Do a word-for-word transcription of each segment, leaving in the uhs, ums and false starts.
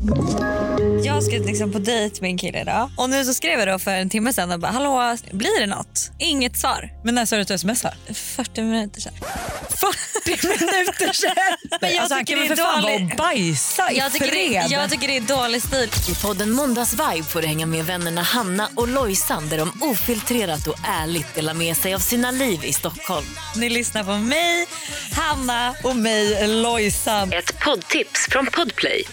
Jag ska liksom på dejt med en kille idag. Och nu så skrev jag då för en timme sedan och bara, hallå, blir det något? Inget svar. Men när sa du att du smsar? fyrtio minuter sedan. fyrtio minuter sedan? Men jag alltså, han tycker kan det är väl för fan vara dåligt. och bajsa i Jag tycker, fred. det, jag tycker det är dålig stil. I podden Måndagsvibe får du hänga med vännerna Hanna och Lojsan där de ofiltrerat och ärligt delar med sig av sina liv i Stockholm. Ni lyssnar på mig, Hanna och mig, Lojsan. Ett poddtips från Podplay.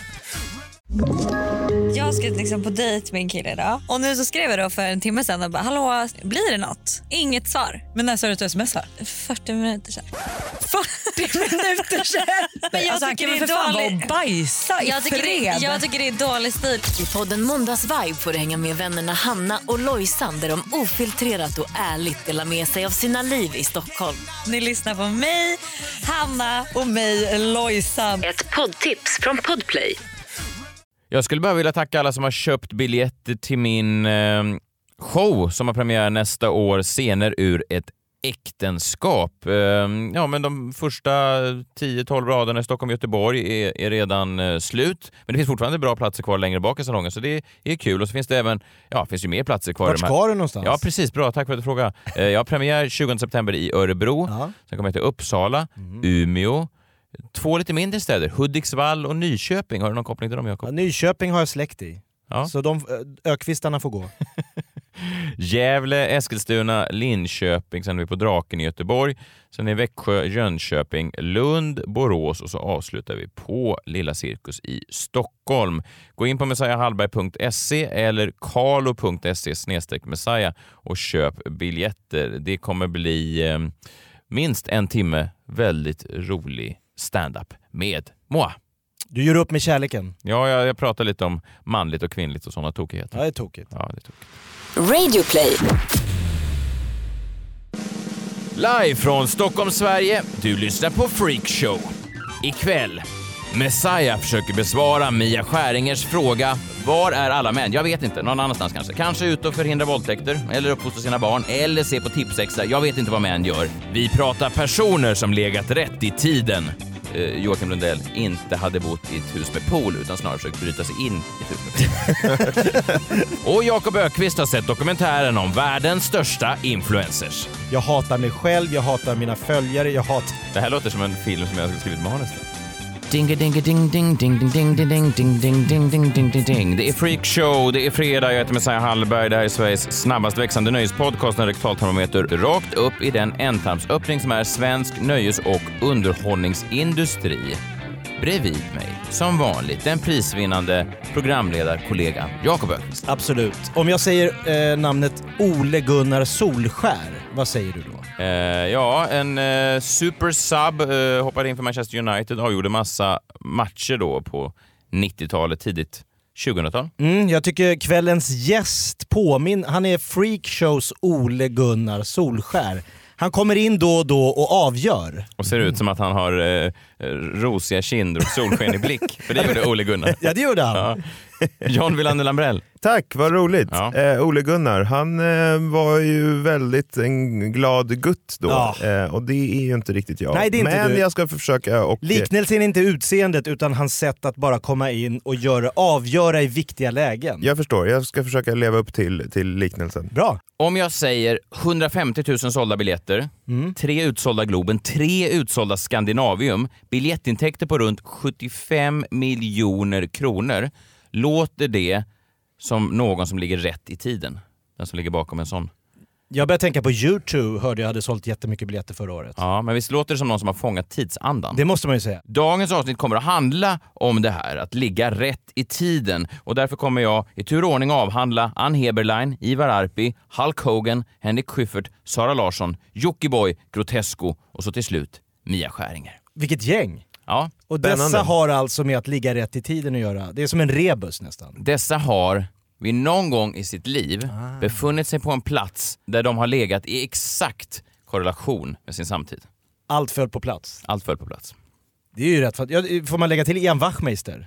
Jag ska liksom på dejt med en kille idag. Och nu så skrev jag då för en timme sedan och bara, hallå, blir det något? Inget svar. Men när sa du att du smsar? fyrtio minuter sedan. fyrtio minuter sedan? Men jag alltså, han tycker kan det väl är för fan vara dåligt. och bajsa i Jag tycker, fred. det, jag tycker det är dålig stil. I podden Måndagsvibe får du hänga med vännerna Hanna och Lojsan där de ofiltrerat och ärligt delar med sig av sina liv i Stockholm. Ni lyssnar på mig, Hanna och mig, Lojsan. Ett poddtips från Podplay. Jag skulle bara vilja tacka alla som har köpt biljetter till min eh, show som har premiär nästa år, Scener ur ett äktenskap. Eh, ja, men de första tio tolv raderna i Stockholm och Göteborg är, är redan eh, slut. Men det finns fortfarande bra platser kvar längre bak i salongen, så det är kul. Och så finns det även, ja, finns ju mer platser kvar. Vart ska du någonstans? Ja, precis. Bra, tack för att du frågade. Eh, jag har premiär tjugonde september i Örebro. Ja. Sen kommer jag till Uppsala, mm. Umeå. Två lite mindre städer, Hudiksvall och Nyköping. Har du någon koppling till dem, Jakob? Ja, Nyköping har jag släkt i. Ja. Så de ökvistarna får gå. Gävle, Eskilstuna, Linköping. Sen är vi på Draken i Göteborg. Sen är Växjö, Jönköping, Lund, Borås. Och så avslutar vi på Lilla Cirkus i Stockholm. Gå in på messiah hallberg punkt se eller carlo punkt se snedstreck messiah och köp biljetter. Det kommer bli eh, minst en timme väldigt rolig stand-up med Moa. Du gör upp med kärleken. Ja, jag, jag pratar lite om manligt och kvinnligt och sådana tokigheter. Ja, det är tokigt. Ja, det är tokigt. Radio Play. Live från Stockholm, Sverige. Du lyssnar på Freak Show. Ikväll, Messiah försöker besvara Mia Skäringers fråga: var är alla män? Jag vet inte, någon annanstans kanske. Kanske ut och förhindra våldtäkter, eller uppfostra sina barn, eller se på tipsexa. Jag vet inte vad män gör. Vi pratar personer som legat rätt i tiden. Eh, Joakim Lundell inte hade bott i ett hus med pool utan snarare försökt bryta sig in i ett hus med pool. Och Jakob Ökvist har sett dokumentären om världens största influencers. Jag hatar mig själv, jag hatar mina följare, jag hatar... Det här låter som en film som jag skulle skrivit manus till. Ding ding ding ding ding ding ding ding ding ding ding ding ding ding ding ding. Det är Freak Show, det är fredag, jag heter Messiah Hallberg. Det här är Sveriges snabbast växande nöjespodcast, en rektaltermometer rakt upp i den ändtarmsöppning som är svensk nöjes- och underhållningsindustri. Bredvid mig, som vanligt, den prisvinnande programledarkollegan Jakob Ökvist. Absolut. Om jag säger eh, namnet Ole Gunnar Solskär, vad säger du då? Eh, ja, en eh, super sub eh, hoppade in för Manchester United, avgjorde massa matcher då på nittiotalet, tidigt tjugohundratal. Mm, jag tycker kvällens gäst påmin, han är Freakshows Ole Gunnar Solskär. Han kommer in då och då och avgör. Och ser ut som att han har eh, rosiga kinder och solsken i blick. För det gjorde Ole Gunnar. Ja, det gjorde han. Ja. John Wilander Lambrell. Tack, vad roligt. Ja. Eh, Ole Gunnar, han eh, var ju väldigt en glad gutt då. Ja. Eh, och det är ju inte riktigt jag. Nej, det är inte Men du. jag ska försöka och... Liknelsen är inte utseendet utan hans sätt att bara komma in och göra, avgöra i viktiga lägen. Jag förstår, jag ska försöka leva upp till, till liknelsen. Bra. Om jag säger hundrafemtio tusen sålda biljetter, Mm. tre utsålda Globen, tre utsålda Skandinavium, biljettintäkter på runt sjuttiofem miljoner kronor, låter det som någon som ligger rätt i tiden? Den som ligger bakom en sån. Jag började tänka på YouTube, hörde jag hade sålt jättemycket biljetter förra året. Ja, men visst låter det som någon som har fångat tidsandan? Det måste man ju säga. Dagens avsnitt kommer att handla om det här, att ligga rätt i tiden. Och därför kommer jag i tur och ordning avhandla Ann Heberlein, Ivar Arpi, Hulk Hogan, Henrik Schyffert, Sara Larsson, Jockiboi, Grotesco och så till slut Mia Skäringer. Vilket gäng. Ja, Och Spännande. dessa har alltså med att ligga rätt i tiden att göra. Det är som en rebus nästan. dessa har vid någon gång i sitt liv Ah. befunnit sig på en plats där de har legat i exakt korrelation med sin samtid. Allt föll på plats. Allt föll på plats. Det är ju rätt. Ja, får man lägga till Ian Wachtmeister?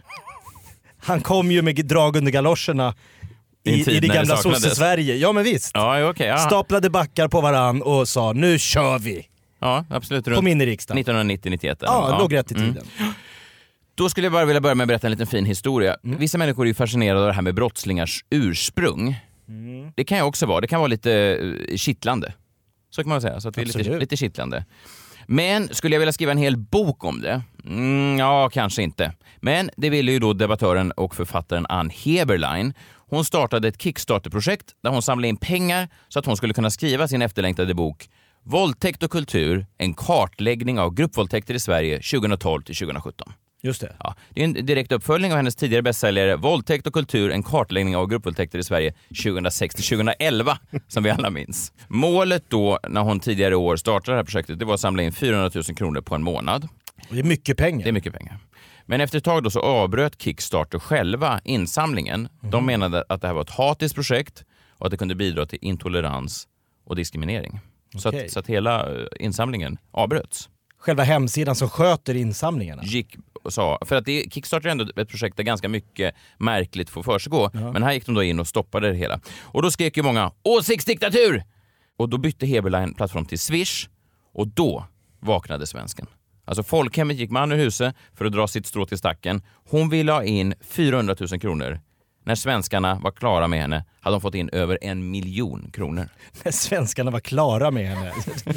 Han kom ju med drag under galoscherna I en i, tid i det när det gamla saknades. sosse-Sverige. Ja men visst. Ja, okej. Ja. Staplade backar på varann och sa nu kör vi. Ja, absolut. Kom in i riksdagen. nittonhundranittio nittioett. Ja, låg rätt i tiden. Då skulle jag bara vilja börja med att berätta en liten fin historia. Mm. Vissa människor är ju fascinerade av det här med brottslingars ursprung. Mm. Det kan jag också vara. Det kan vara lite kittlande. Så kan man säga. Så att det är lite, lite kittlande. Men skulle jag vilja skriva en hel bok om det? Mm, ja, kanske inte. Men det ville ju då debattören och författaren Ann Heberlein. Hon startade ett Kickstarter-projekt där hon samlade in pengar så att hon skulle kunna skriva sin efterlängtade bok Våldtäkt och kultur, en kartläggning av gruppvåldtäkter i Sverige tjugohundratolv till tjugohundrasjutton. Just det. Ja, det är en direkt uppföljning av hennes tidigare bästsäljare Våldtäkt och kultur, en kartläggning av gruppvåldtäkter i Sverige tjugohundrasex till tjugohundraelva, som vi alla minns. Målet då, när hon tidigare i år startade det här projektet, det var att samla in fyrahundratusen kronor på en månad. Det är mycket pengar. Det är mycket pengar. Men efter ett tag då så avbröt Kickstarter själva insamlingen. Mm. De menade att det här var ett hatiskt projekt och att det kunde bidra till intolerans och diskriminering. Okay. Så, att, så att hela insamlingen avbröts. Själva hemsidan som sköter insamlingarna? Gick och sa, för att det, Kickstarter är ändå ett projekt där ganska mycket märkligt får försiggå. Ja. Men här gick de då in och stoppade det hela. Och då skrek ju många, åsiktsdiktatur! Och då bytte Heberlein plattform till Swish. Och då vaknade svensken. Alltså folkhemmet gick man ur huset för att dra sitt strå till stacken. Hon ville ha in fyrahundratusen kronor. När svenskarna var klara med henne hade de fått in över en miljon kronor. När svenskarna var klara med henne.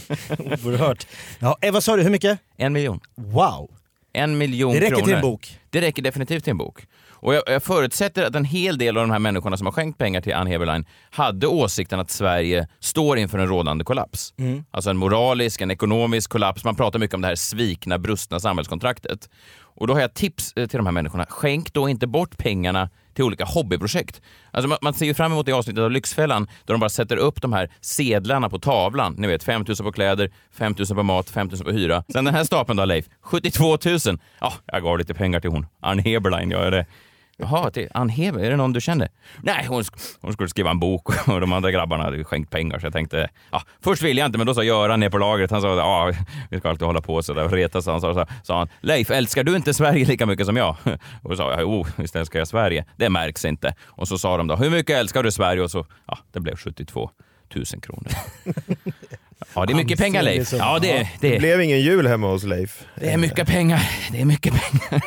Oerhört. Ja, vad sa du, hur mycket? En miljon. Wow. En miljon kronor. Det räcker kronor. till en bok. Det räcker definitivt till en bok. Och jag, jag förutsätter att en hel del av de här människorna som har skänkt pengar till Ann Heberlein hade åsikten att Sverige står inför en rådande kollaps. Mm. Alltså en moralisk, en ekonomisk kollaps. Man pratar mycket om det här svikna, brustna samhällskontraktet. Och då har jag tips till de här människorna. Skänk då inte bort pengarna till olika hobbyprojekt. Alltså man, man ser ju fram emot det avsnittet av Lyxfällan där de bara sätter upp de här sedlarna på tavlan. Ni vet, fem tusen på kläder, fem tusen på mat, fem tusen på hyra. Sen den här stapeln då, Leif, sjuttiotvå tusen. Ja, jag gav lite pengar till hon. Ann Heberlein, jag är det. Jaha, till Ann Heberlein, är det någon du kände? Nej, hon, hon skulle skriva en bok och de andra grabbarna hade skänkt pengar. Så jag tänkte, ja, först ville jag inte, men då sa Göran ner på lagret. Han sa, ja, vi ska alltid hålla på så där och reta. Så han sa, så, sa han, Leif, älskar du inte Sverige lika mycket som jag? Och då sa jag, jo, visst älskar jag Sverige. Det märks inte. Och så sa de då, hur mycket älskar du Sverige? Och så, ja, det blev sjuttiotvå tusen kronor. Ja, det är mycket pengar, Leif. Ja, det, det, det blev ingen jul hemma hos Leif. Det är mycket pengar. Det är mycket pengar.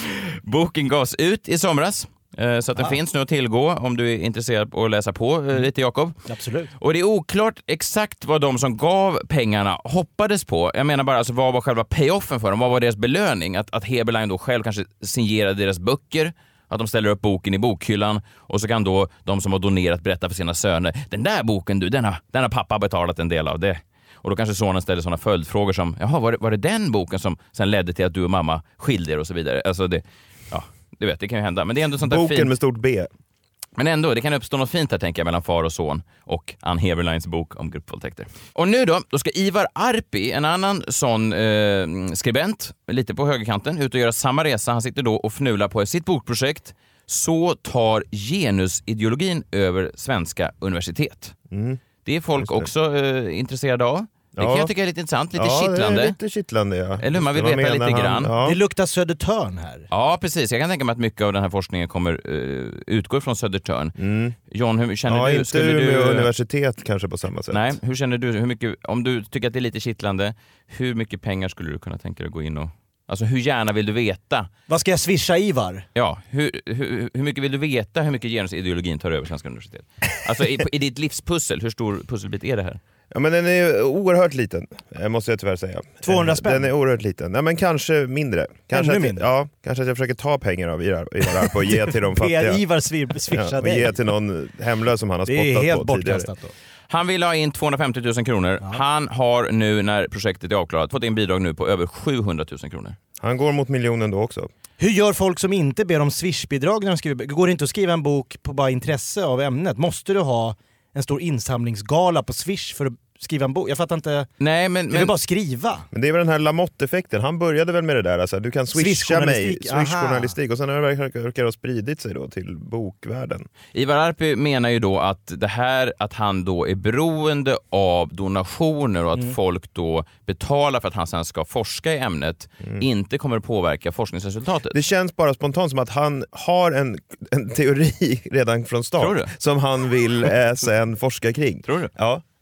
Boken gavs ut i somras. Så att den ah. finns nu att tillgå om du är intresserad av att läsa på lite, Jakob. Absolut. Och det är oklart exakt vad de som gav pengarna hoppades på. Jag menar bara, alltså, vad var själva payoffen för dem? Vad var deras belöning? Att, att Heberlein då själv kanske signerade deras böcker. Att de ställer upp boken i bokhyllan och så kan då de som har donerat berätta för sina söner. Den där boken du, den har, den har pappa betalat en del av det. Och då kanske sonen ställer sådana följdfrågor som, jaha, var det, var det den boken som sen ledde till att du och mamma skilde er och så vidare? Alltså det, ja, du vet, det kan ju hända. Men det är ändå sånt där boken fint. Med stort B. Men ändå, det kan uppstå något fint här, tänker jag, mellan far och son och Ann Heberleins bok om gruppvåldtäkter. Och nu då, då ska Ivar Arpi, en annan sån eh, skribent, lite på högerkanten, ut och göra samma resa. Han sitter då och fnular på sitt bokprojekt. Så tar genusideologin över svenska universitet. Mm. Det är folk också eh, intresserade av. Det ja. kan jag tycka är lite intressant, lite ja, kittlande. Det är lite kittlande, ja. Eller hur, man vill veta lite grann. Ja. Det luktar Södertörn här. Ja, precis. Jag kan tänka mig att mycket av den här forskningen kommer uh, utgå från Södertörn. Mm. John, hur känner ja, du? Inte Skulle med du... universitet kanske på samma sätt. Nej, hur känner du? Hur mycket, om du tycker att det är lite kittlande, hur mycket pengar skulle du kunna tänka dig att gå in och... Alltså hur gärna vill du veta? Vad ska jag swisha Ivar? Ja, hur, hur, hur mycket vill du veta hur mycket genusideologin tar över svenska universitet? Alltså i, i ditt livspussel, hur stor pusselbit är det här? Ja, men den är oerhört liten, måste jag tyvärr säga. tvåhundra spänn? Den är oerhört liten. Nej, men kanske mindre. Kanske Ännu att, mindre? Ja, kanske att jag försöker ta pengar av Ivar Arpi och ge till de fattiga. P R Ivar swishar ja, och ge till någon hemlös som han har spottat på tidigare. Det är helt bortkastat då. Han vill ha in tvåhundrafemtio tusen kronor. Ja. Han har nu, när projektet är avklarat, fått in bidrag nu på över sjuhundratusen kronor. Han går mot miljonen då också. Hur gör folk som inte ber om swishbidrag när de skriver? Går det inte att skriva en bok på bara intresse av ämnet? Måste du ha en stor insamlingsgala på Swish för att skriva en bok? Jag fattar inte. Nej, men, det är men... bara skriva. Men det är väl den här Lamotte-effekten. Han började väl med det där. Alltså, du kan swisha mig. Swish-journalistik. Och sen har det verkar ha spridit sig då till bokvärlden. Ivar Arpi menar ju då att det här att han då är beroende av donationer och att mm. folk då betalar för att han sen ska forska i ämnet mm. inte kommer att påverka forskningsresultatet. Det känns bara spontant som att han har en, en teori redan från start som han vill eh, sen forska kring. Tror du? Ja.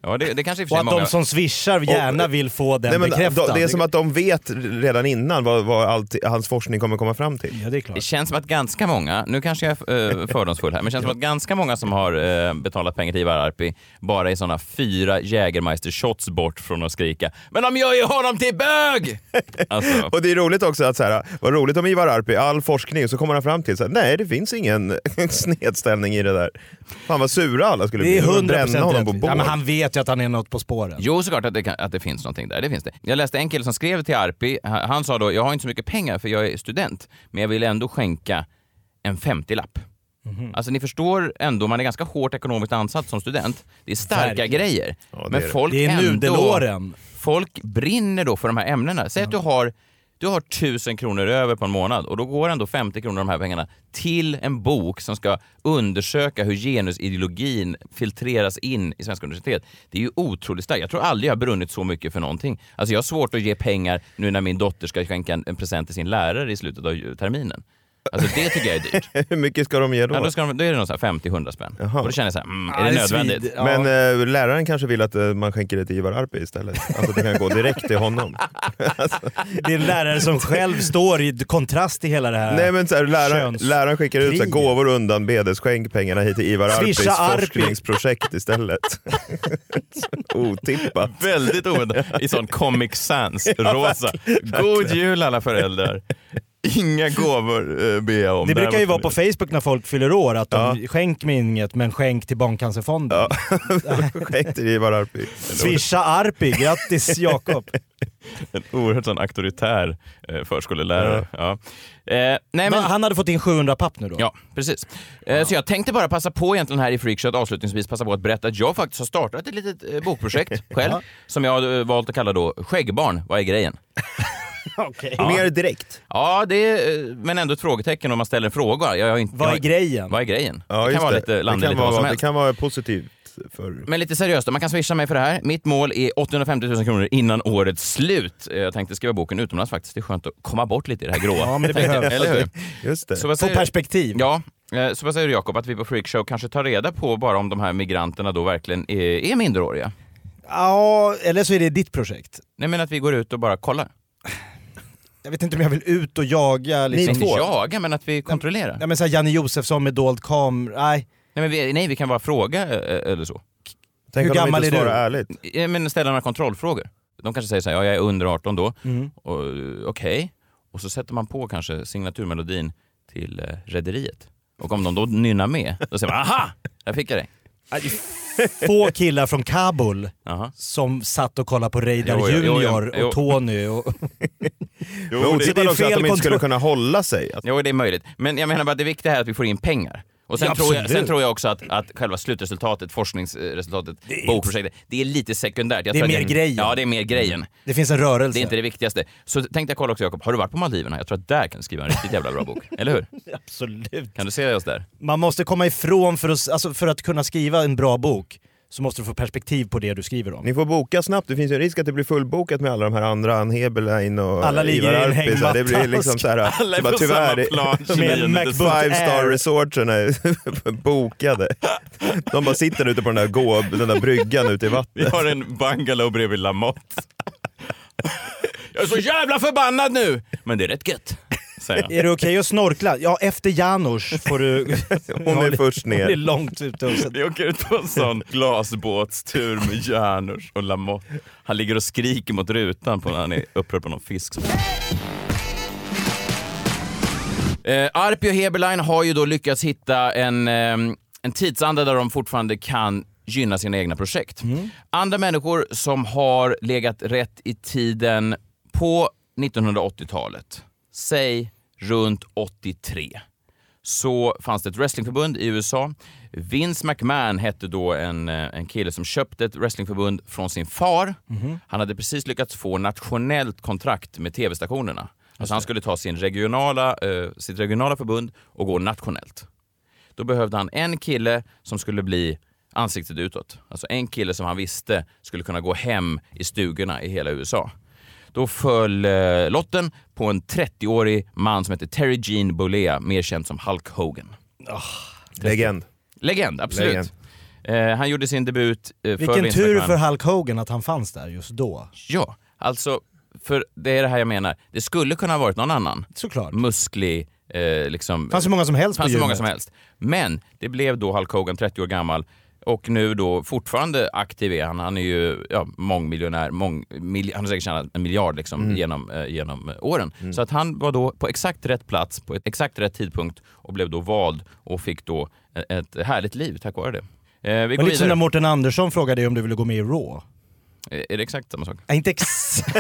Ja, det, det kanske är för och att många... de som swishar gärna och, vill få den nej, men bekräftad. Det är som att de vet redan innan vad, vad allt, hans forskning kommer komma fram till. Ja, det är klart. Det känns som att ganska många, nu kanske jag är äh, fördomsfull här, men det känns som att ganska många som har äh, betalat pengar till Ivar Arpi bara är sådana fyra Jägermeister shots bort från att skrika men de gör ju honom till bög! Alltså. Och det är roligt också att så här, vad roligt om Ivar Arpi, all forskning, så kommer han fram till så här, nej det finns ingen snedställning i det där. Fan vad sura alla skulle bli. Det är hundra procent honom på ja, men han vet ju att han är något på spåren. Jo, såklart att det, kan, att det finns någonting där. Det finns det. Jag läste en kille som skrev till Arpi. Han, han sa då, jag har inte så mycket pengar för jag är student, men jag vill ändå skänka en femtiolapp. Mm-hmm. Alltså ni förstår ändå, man är ganska hårt ekonomiskt ansatt som student. Det är starka Verkligen. grejer. Ja, men är folk det är ändå... nudelåren. Folk brinner då för de här ämnena. Säg mm. att du har... Du har tusen kronor över på en månad och då går ändå femtio kronor av de här pengarna till en bok som ska undersöka hur genusideologin filtreras in i svenska universitet. Det är ju otroligt starkt. Jag tror aldrig jag har brunnit så mycket för någonting. Alltså jag har svårt att ge pengar nu när min dotter ska skänka en, en present till sin lärare i slutet av terminen. Alltså det tycker jag är dyrt. Hur mycket ska de ge då? Ja, då, ska de, då är det nog femtio till hundra spänn. Jaha. Och då känner jag så här, mm, är det, det nödvändigt? Svid, ja. Men äh, läraren kanske vill att äh, man skänker det till Ivar Arpi istället. Alltså det kan gå direkt till honom. Alltså. Det är en lärare som själv står i kontrast till hela det här. Nej men så här, läraren, läraren skickar ut så här, gåvor undan B Ds, skänk pengarna hit till Ivar Arpis Arpi. forskningsprojekt istället. Otippat. Väldigt oväntat. I sån Comic Sans, rosa. God jul alla föräldrar. Inga gåvor eh, be om. Det brukar ju vara på Facebook när folk fyller år att de ja. skänk mig inget men skänk till Barncancerfonden. Ja. Skänk till Ivar Arpi. Swisha Arpi, grattis Jakob. En oerhört sån auktoritär eh, förskolelärare. Ja. Ja. Eh, nej, men... Han hade fått in sjuhundra papp nu då. Ja, precis. Eh, ja. Så jag tänkte bara passa på egentligen här i Freakshow avslutningsvis passa på att berätta att jag faktiskt har startat ett litet eh, bokprojekt själv ja. som jag har eh, valt att kalla då Skäggbarn. Vad är grejen? Okay. Ja. Mer direkt. Ja, det är, men ändå ett frågetecken om man ställer en fråga. Jag har inte, vad är jag, grejen? Vad är grejen? Ja, det kan vara det. lite landa det lite vara, vad som det helst. kan vara positivt. För... Men lite seriöst, man kan swisha mig för det här. Mitt mål är åttahundrafemtio tusen kronor innan årets slut. Jag tänkte skriva boken utomlands faktiskt. Det är skönt att komma bort lite i det här gråa. Ja, men det behövs. Eller hur? Just det. Så vad säger... På perspektiv. Ja. Så vad säger du Jakob, att vi på Freakshow kanske tar reda på bara om de här migranterna då verkligen är, är minderåriga? Ja, eller så är det ditt projekt. Nej, men att vi går ut och bara kollar. Jag vet inte om jag vill ut och jaga. Liksom. Inte jaga, men att vi kontrollerar. Nej, men så här Janne Josefsson med dold kamera. Nej. Nej, men vi, nej, vi kan bara fråga eller så. Tänk Hur gammal är du? Ärligt. Men ställa några kontrollfrågor. De kanske säger så här, ja, jag är under arton då. Mm. Okej. Okay. Och så sätter man på kanske signaturmelodin till eh, Rederiet. Och om de då nynnar med, då säger man, aha! Jag fick jag dig. Få killar från Kabul Aha. som satt och kollade på Reidar jo, jo, Junior jo, jo. och Tony. Och... jo, det är också att de inte skulle kunna hålla sig. Att... Jo, det är möjligt. Men jag menar bara att det viktiga är att vi får in pengar. Och sen, ja, tror jag, sen tror jag också att, att själva slutresultatet, forskningsresultatet, det bokprojektet, det är lite sekundärt. Jag det är mer det, grejen. Ja, det är mer grejen. Det finns en rörelse. Det är inte det viktigaste. Så tänkte jag kolla också, Jakob, har du varit på Maldiverna? Jag tror att där kan du skriva en riktigt jävla bra bok. Eller hur? Absolut. Kan du se oss där? Man måste komma ifrån, för att, alltså för att kunna skriva en bra bok så måste du få perspektiv på det du skriver om. Ni får boka snabbt, det finns ju en risk att det blir fullbokat med alla de här andra, Ann Heberlein och alla ligger i en hängmatta. Det blir liksom så här, alla så bara, tyvärr, med five star resortsen är bokade. De bara sitter ute på den där, gå, den där bryggan ute i vattnet. Vi har en bungalow bredvid Lamotte. Jag är så jävla förbannad nu! Men det är rätt gött. Är det okej okay att snorkla? Ja, efter Janusz får du... Hon är först ner. Det är långt ute. Och vi åker ut på en sån glasbåtstur med Janusz och Lamotte. Han ligger och skriker mot rutan på när han är upprörd på någon fisk. Eh, Arpi och Heberlein har ju då lyckats hitta en, eh, en tidsanda där de fortfarande kan gynna sina egna projekt. Mm. Andra människor som har legat rätt i tiden på nittonhundraåttiotalet, säg runt åttiotre, så fanns det ett wrestlingförbund i U S A. Vince McMahon hette då en, en kille som köpte ett wrestlingförbund från sin far. Mm-hmm. Han hade precis lyckats få nationellt kontrakt med tv-stationerna. Alltså han skulle ta sin regionala, eh, sitt regionala förbund och gå nationellt. Då behövde han en kille som skulle bli ansiktet utåt. Alltså en kille som han visste skulle kunna gå hem i stugorna i hela U S A. Då föll eh, lotten på en trettioårig man som heter Terry Gene Bollea, mer känd som Hulk Hogan. Oh, legend. Legend, absolut. Legend. Eh, han gjorde sin debut eh, för Vilken tur för Hulk Hogan att han fanns där just då. Ja, alltså för det är det här jag menar. Det skulle kunna ha varit någon annan. Såklart. Musklig, eh, liksom. Fanns så många som helst på fanns så gymmet. många som helst. Men det blev då Hulk Hogan, trettio år gammal. Och nu då fortfarande aktiv är han. Han är ju ja, mångmiljonär. Mång, mil, han har säkert tjänat en miljard liksom, mm. genom, eh, genom åren. Mm. Så att han var då på exakt rätt plats, på ett exakt rätt tidpunkt och blev då vald och fick då ett härligt liv tack vare det. Eh, vi går lite som när Mårten Andersson frågade dig om du ville gå med i Raw. Eh, är det exakt samma sak? Ja, inte exakt.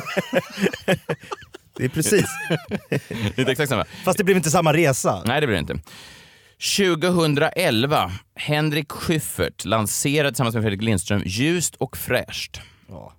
Det är precis. Det är inte exakt samma. Fast det blev inte samma resa. Nej, det blev det inte. tjugohundraelva, Henrik Schyffert lanserade tillsammans med Fredrik Lindström Ljust och fräscht. Ja.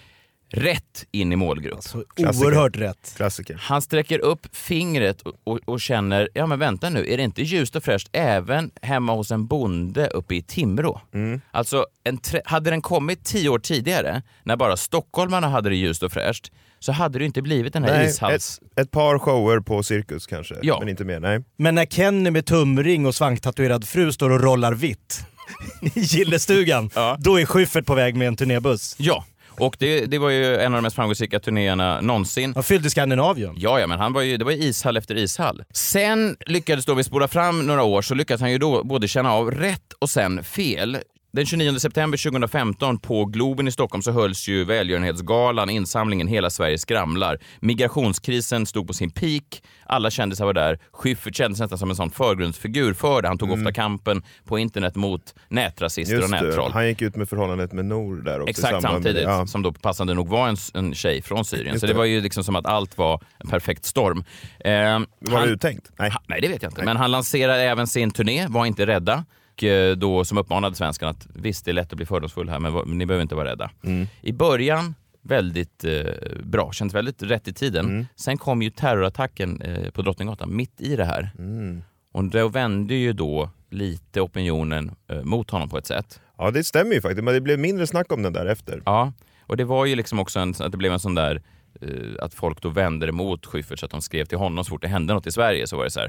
Rätt in i målgrupp. Alltså, oerhört rätt. Klassiker. Han sträcker upp fingret och, och, och känner, ja men vänta nu, är det inte ljust och fräscht även hemma hos en bonde uppe i Timrå? Mm. Alltså, en tre- hade den kommit tio år tidigare, när bara stockholmarna hade det ljust och fräscht, så hade det inte blivit den här nej, ishals... Ett, ett par shower på cirkus kanske, ja. Men inte mer, nej. Men när Kenny med tumring och svanktatuerad fru står och rollar vitt i gillestugan, ja. Då är Schyffert på väg med en turnébuss. Ja. Och det, det var ju en av de mest framgångsrika turnéerna någonsin. Han fyllde Skandinavien. Ja, ja, men han var ju, det var ju ishall efter ishall. Sen lyckades då vi spola fram några år, så lyckades han ju då både känna av rätt och sen fel. Den tjugonionde september tjugohundrafemton på Globen i Stockholm så hölls ju välgörenhetsgalan, insamlingen Hela Sverige skramlar. Migrationskrisen stod på sin peak, alla kändisar var där. Schyffert kändes nästan som en sån förgrundsfigur för det. Han tog mm. ofta kampen på internet mot nätrasister just och nättroll. Han gick ut med förhållandet med Nour där också. Exakt samtidigt, ja. Som då passande nog var en, en tjej från Syrien. Just så det. det var ju liksom som att allt var en perfekt storm. Eh, var han, det uttänkt? Nej. Ha, nej, det vet jag inte. Nej. Men han lanserade även sin turné, Var inte rädda. Då som uppmanade svenskarna att visst, det är lätt att bli fördomsfull här, men ni behöver inte vara rädda. Mm. I början väldigt eh, bra, känns väldigt rätt i tiden. Mm. Sen kom ju terrorattacken eh, på Drottninggatan mitt i det här. Mm. Och då vände ju då lite opinionen eh, mot honom på ett sätt. Ja, det stämmer ju faktiskt, men det blev mindre snack om den där efter. Ja, och det var ju liksom också en, att det blev en sån där eh, att folk då vände emot Schyffert, så att de skrev till honom så fort det hände något i Sverige, så var det så här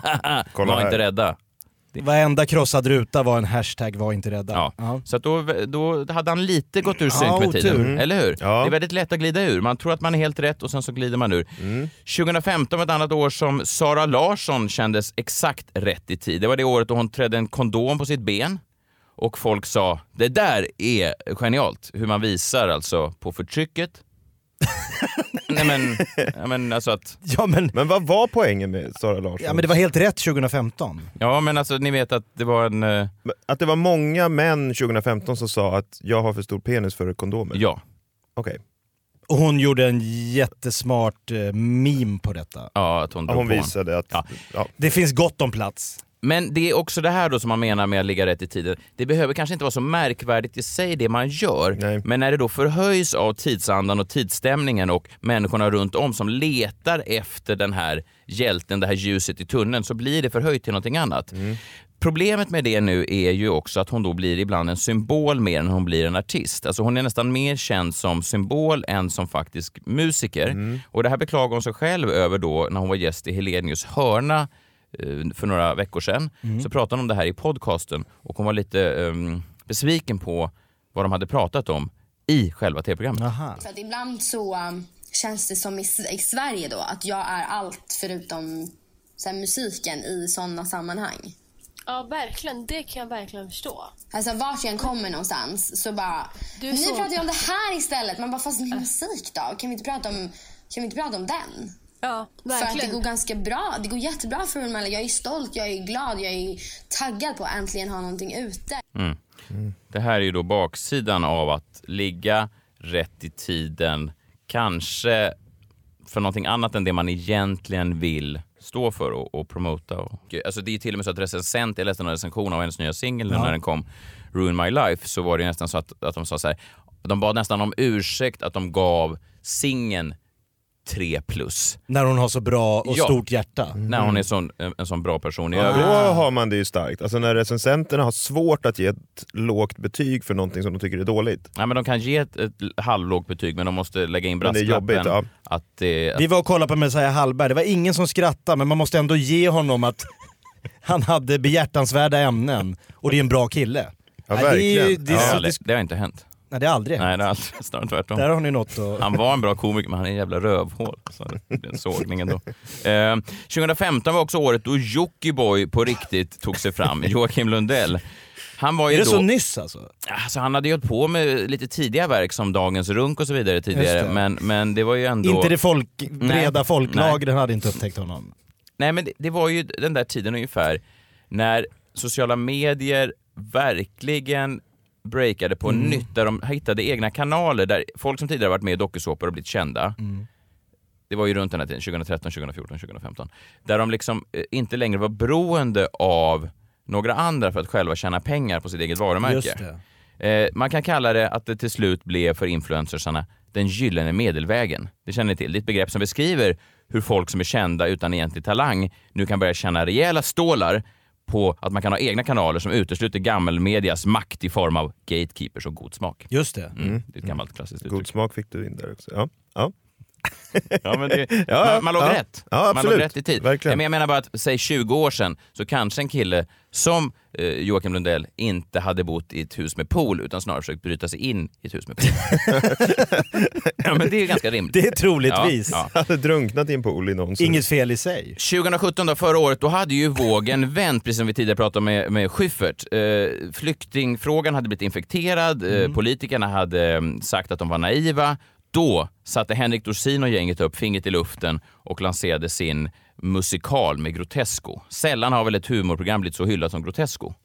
var inte rädda. Varenda krossad ruta var en hashtag var inte rädda. Ja. Ja. Så att då, då hade han lite gått ur synk ja, med tiden. Mm. Eller hur? Ja. Det är väldigt lätt att glida ur. Man tror att man är helt rätt och sen så glider man ur. Mm. tjugohundrafemton var ett annat år som Sara Larsson kändes exakt rätt i tid. Det var det året då hon trädde en kondom på sitt ben. Och folk sa, det där är genialt. Hur man visar alltså på förtrycket. Nej men, ja, men alltså att... Ja, men... men vad var poängen med Sara Larsson? Ja, men det var helt rätt tjugohundrafemton. Ja, men alltså ni vet att det var en... Uh... Att det var många män tjugohundrafemton som sa att jag har för stor penis för kondomer. Ja. Okej. Okay. Och hon gjorde en jättesmart uh, meme på detta. Ja, att hon, ja, hon visade att... Ja. Ja. Det finns gott om plats. Men det är också det här då som man menar med att ligga rätt i tiden. Det behöver kanske inte vara så märkvärdigt i sig det man gör. Nej. Men när det då förhöjs av tidsandan och tidsstämningen och människorna runt om som letar efter den här hjälten, det här ljuset i tunneln, så blir det förhöjt till någonting annat. Mm. Problemet med det nu är ju också att hon då blir ibland en symbol mer än hon blir en artist. Alltså hon är nästan mer känd som symbol än som faktisk musiker. Mm. Och det här beklagar hon sig själv över då när hon var gäst i Helenius hörna för några veckor sedan. Mm. Så pratade hon om det här i podcasten och hon var lite um, besviken på vad de hade pratat om i själva tv-programmet. Aha. Så att ibland så um, känns det som i, i Sverige då att jag är allt förutom så här, musiken i sådana sammanhang. Ja, verkligen. Det kan jag verkligen förstå. Alltså vart jag än kommer någonstans så bara, nu så... pratar vi om det här istället. Man bara, fast min musik då? Kan vi inte prata om, kan vi inte prata om den? Ja, verkligen. För att det går ganska bra. Det går jättebra för mig. Jag är stolt, jag är glad, jag är taggad på att äntligen ha någonting ute. Mm. Mm. Det här är ju då baksidan av att ligga rätt i tiden. Kanske för någonting annat än det man egentligen vill stå för och, och promota. Och, alltså det är till och med så att recensent, jag läste en recension av hennes nya singel ja. när den kom, Ruin My Life, så var det nästan så att, att de sa så här, de bad nästan om ursäkt att de gav singeln tre plus. När hon har så bra och ja. stort hjärta. Mm. När hon är sån, en, en sån bra person i ja, övrigt. Då har man det ju starkt. Alltså när recensenterna har svårt att ge ett lågt betyg för någonting som de tycker är dåligt. Nej, men de kan ge ett, ett halvlågt betyg, men de måste lägga in brasklappen. Ja. Att det, att... Vi var och kollade på Messiah Hallberg. Det var ingen som skrattade, men man måste ändå ge honom att han hade behjärtansvärda ämnen och det är en bra kille. Ja, verkligen. Det, det, Ja, det, det, det, det har inte hänt. nej, det är aldrig. Nej, det har aldrig, snarare tvärtom. Där har ni något att... Han var en bra komiker, men han är en jävla rövhål. Så den sågningen då. Eh, tjugohundrafemton var också året då Jockiboi på riktigt tog sig fram. Joakim Lundell. Han var ju är det då, så nyss alltså? alltså? Han hade ju hållit på med lite tidiga verk som Dagens Runk och så vidare tidigare. Men, men det var ju ändå... Inte det folk, breda Nej. folklagren hade inte upptäckt honom. Nej, men det, det var ju den där tiden ungefär när sociala medier verkligen breakade på Mm. nytt, där de hittade egna kanaler där folk som tidigare varit med i dokusåpor och blivit kända. Mm. Det var ju runt den här tiden, tjugohundratretton, tjugofjorton, tjugofemton. Där de liksom eh, inte längre var beroende av några andra för att själva tjäna pengar på sitt eget varumärke. Just det. Eh, man kan kalla det att det till slut blev för influencersarna den gyllene medelvägen. Det känner ni till. Det är ett begrepp som beskriver hur folk som är kända utan egentlig talang nu kan börja tjäna rejäla stålar på att man kan ha egna kanaler som utesluter gammelmedias makt i form av gatekeepers och god smak. Just det. Mm. Det är ett gammalt klassiskt uttryck. God smak fick du in där också. Ja, ja. Ja, men det, Ja, man, man låg ja. rätt. Ja, man absolut. låg rätt i tid. Verkligen. Ja, men jag menar bara att, säg tjugo år sedan, så kanske en kille som eh, Joakim Lundell inte hade bott i ett hus med pool, utan snarare försökt bryta sig in i ett hus med pool. Ja, men det är ganska rimligt. Det är troligtvis. Ja, ja. Hade drunknat i en pool i någon. Inget fel i sig. tjugosjutton då, förra året, då hade ju vågen vänt, precis som vi tidigare pratade med, med Schyffert. Eh, flyktingfrågan hade blivit infekterad, eh, politikerna hade eh, sagt att de var naiva. Då satte Henrik Dorsin och gänget upp fingret i luften och lanserade sin musikal med Grotesco. Sällan har väl ett humorprogram blivit så hyllat som Grotesco.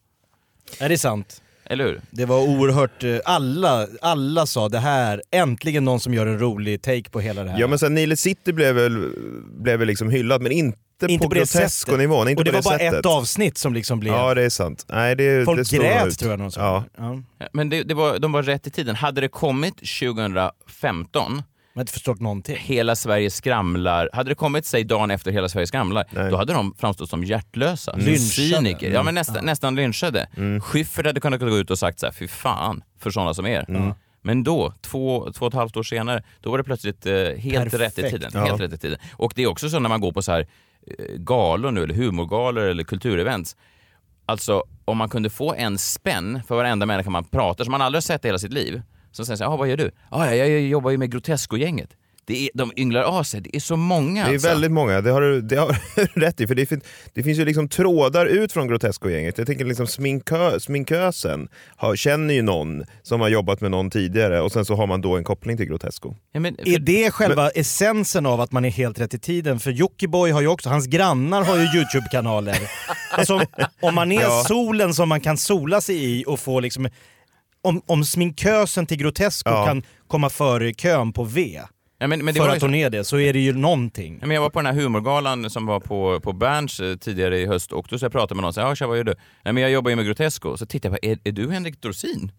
Är det sant? Eller hur? Det var oerhört, eh, alla, alla sa det här, äntligen någon som gör en rolig take på hela det här. Ja, men sen Nile City blev väl, blev väl liksom hyllad, men inte, Inte på, på det Grotesco-nivån. Inte och det på var det bara sättet. ett avsnitt som liksom blev... Ja, det är sant. Nej, det, Folk det står grät ut. tror jag någon sa. Ja. Ja. Ja, men det, det var, de var rätt i tiden. Hade det kommit tjugofemton, Man har inte förstått någonting. Hela Sverige skramlar, hade det kommit sig dagen efter Hela Sverige skramlar, Nej. då hade de framstått som hjärtlösa, som Lynchade. cyniker. Ja, men nästa, Ja. nästan lynchade. Mm. Schyffert hade kunnat gå ut och sagt så här: fy fan för sådana som er. Mm. Men då, två, två och ett halvt år senare, då var det plötsligt eh, helt Perfekt. rätt i tiden. Ja. Helt rätt i tiden. Och det är också så när man går på så här eh, galor nu, eller humorgalor eller kulturevents. Alltså, om man kunde få en spänn för varenda människa man pratar som man aldrig har sett i hela sitt liv. Så säger jag, ah, vad gör du? Ah, ja, jag jobbar ju med Grotesco-gänget. Det är, de ynglar av sig, det är så många. Det är alltså. väldigt många, det har du det har du rätt i. För det, fin, det finns ju liksom trådar ut från Grotesco-gänget. Jag tänker liksom sminkö, sminkösen har, känner ju någon som har jobbat med någon tidigare och sen så har man då en koppling till Grotesco. Ja, men, för, Är det själva essensen av att man är helt rätt i tiden? För Jockiboi har ju också, hans grannar har ju YouTube-kanaler. Alltså, om man är Ja. solen som man kan sola sig i och få liksom... Om, om sminkösen till Grotesco Ja. kan komma före kön på V, ja, men, men det för var att hon är det, så är det ju någonting. Ja, men jag var på den här humorgalan som var på, på Berns eh, tidigare i höst, och då så jag pratade med någon och sa, ja tja, vad gör du? Nej, men jag jobbar ju med Grotesco. Så tittade jag på, är, är du Henrik Dorsin?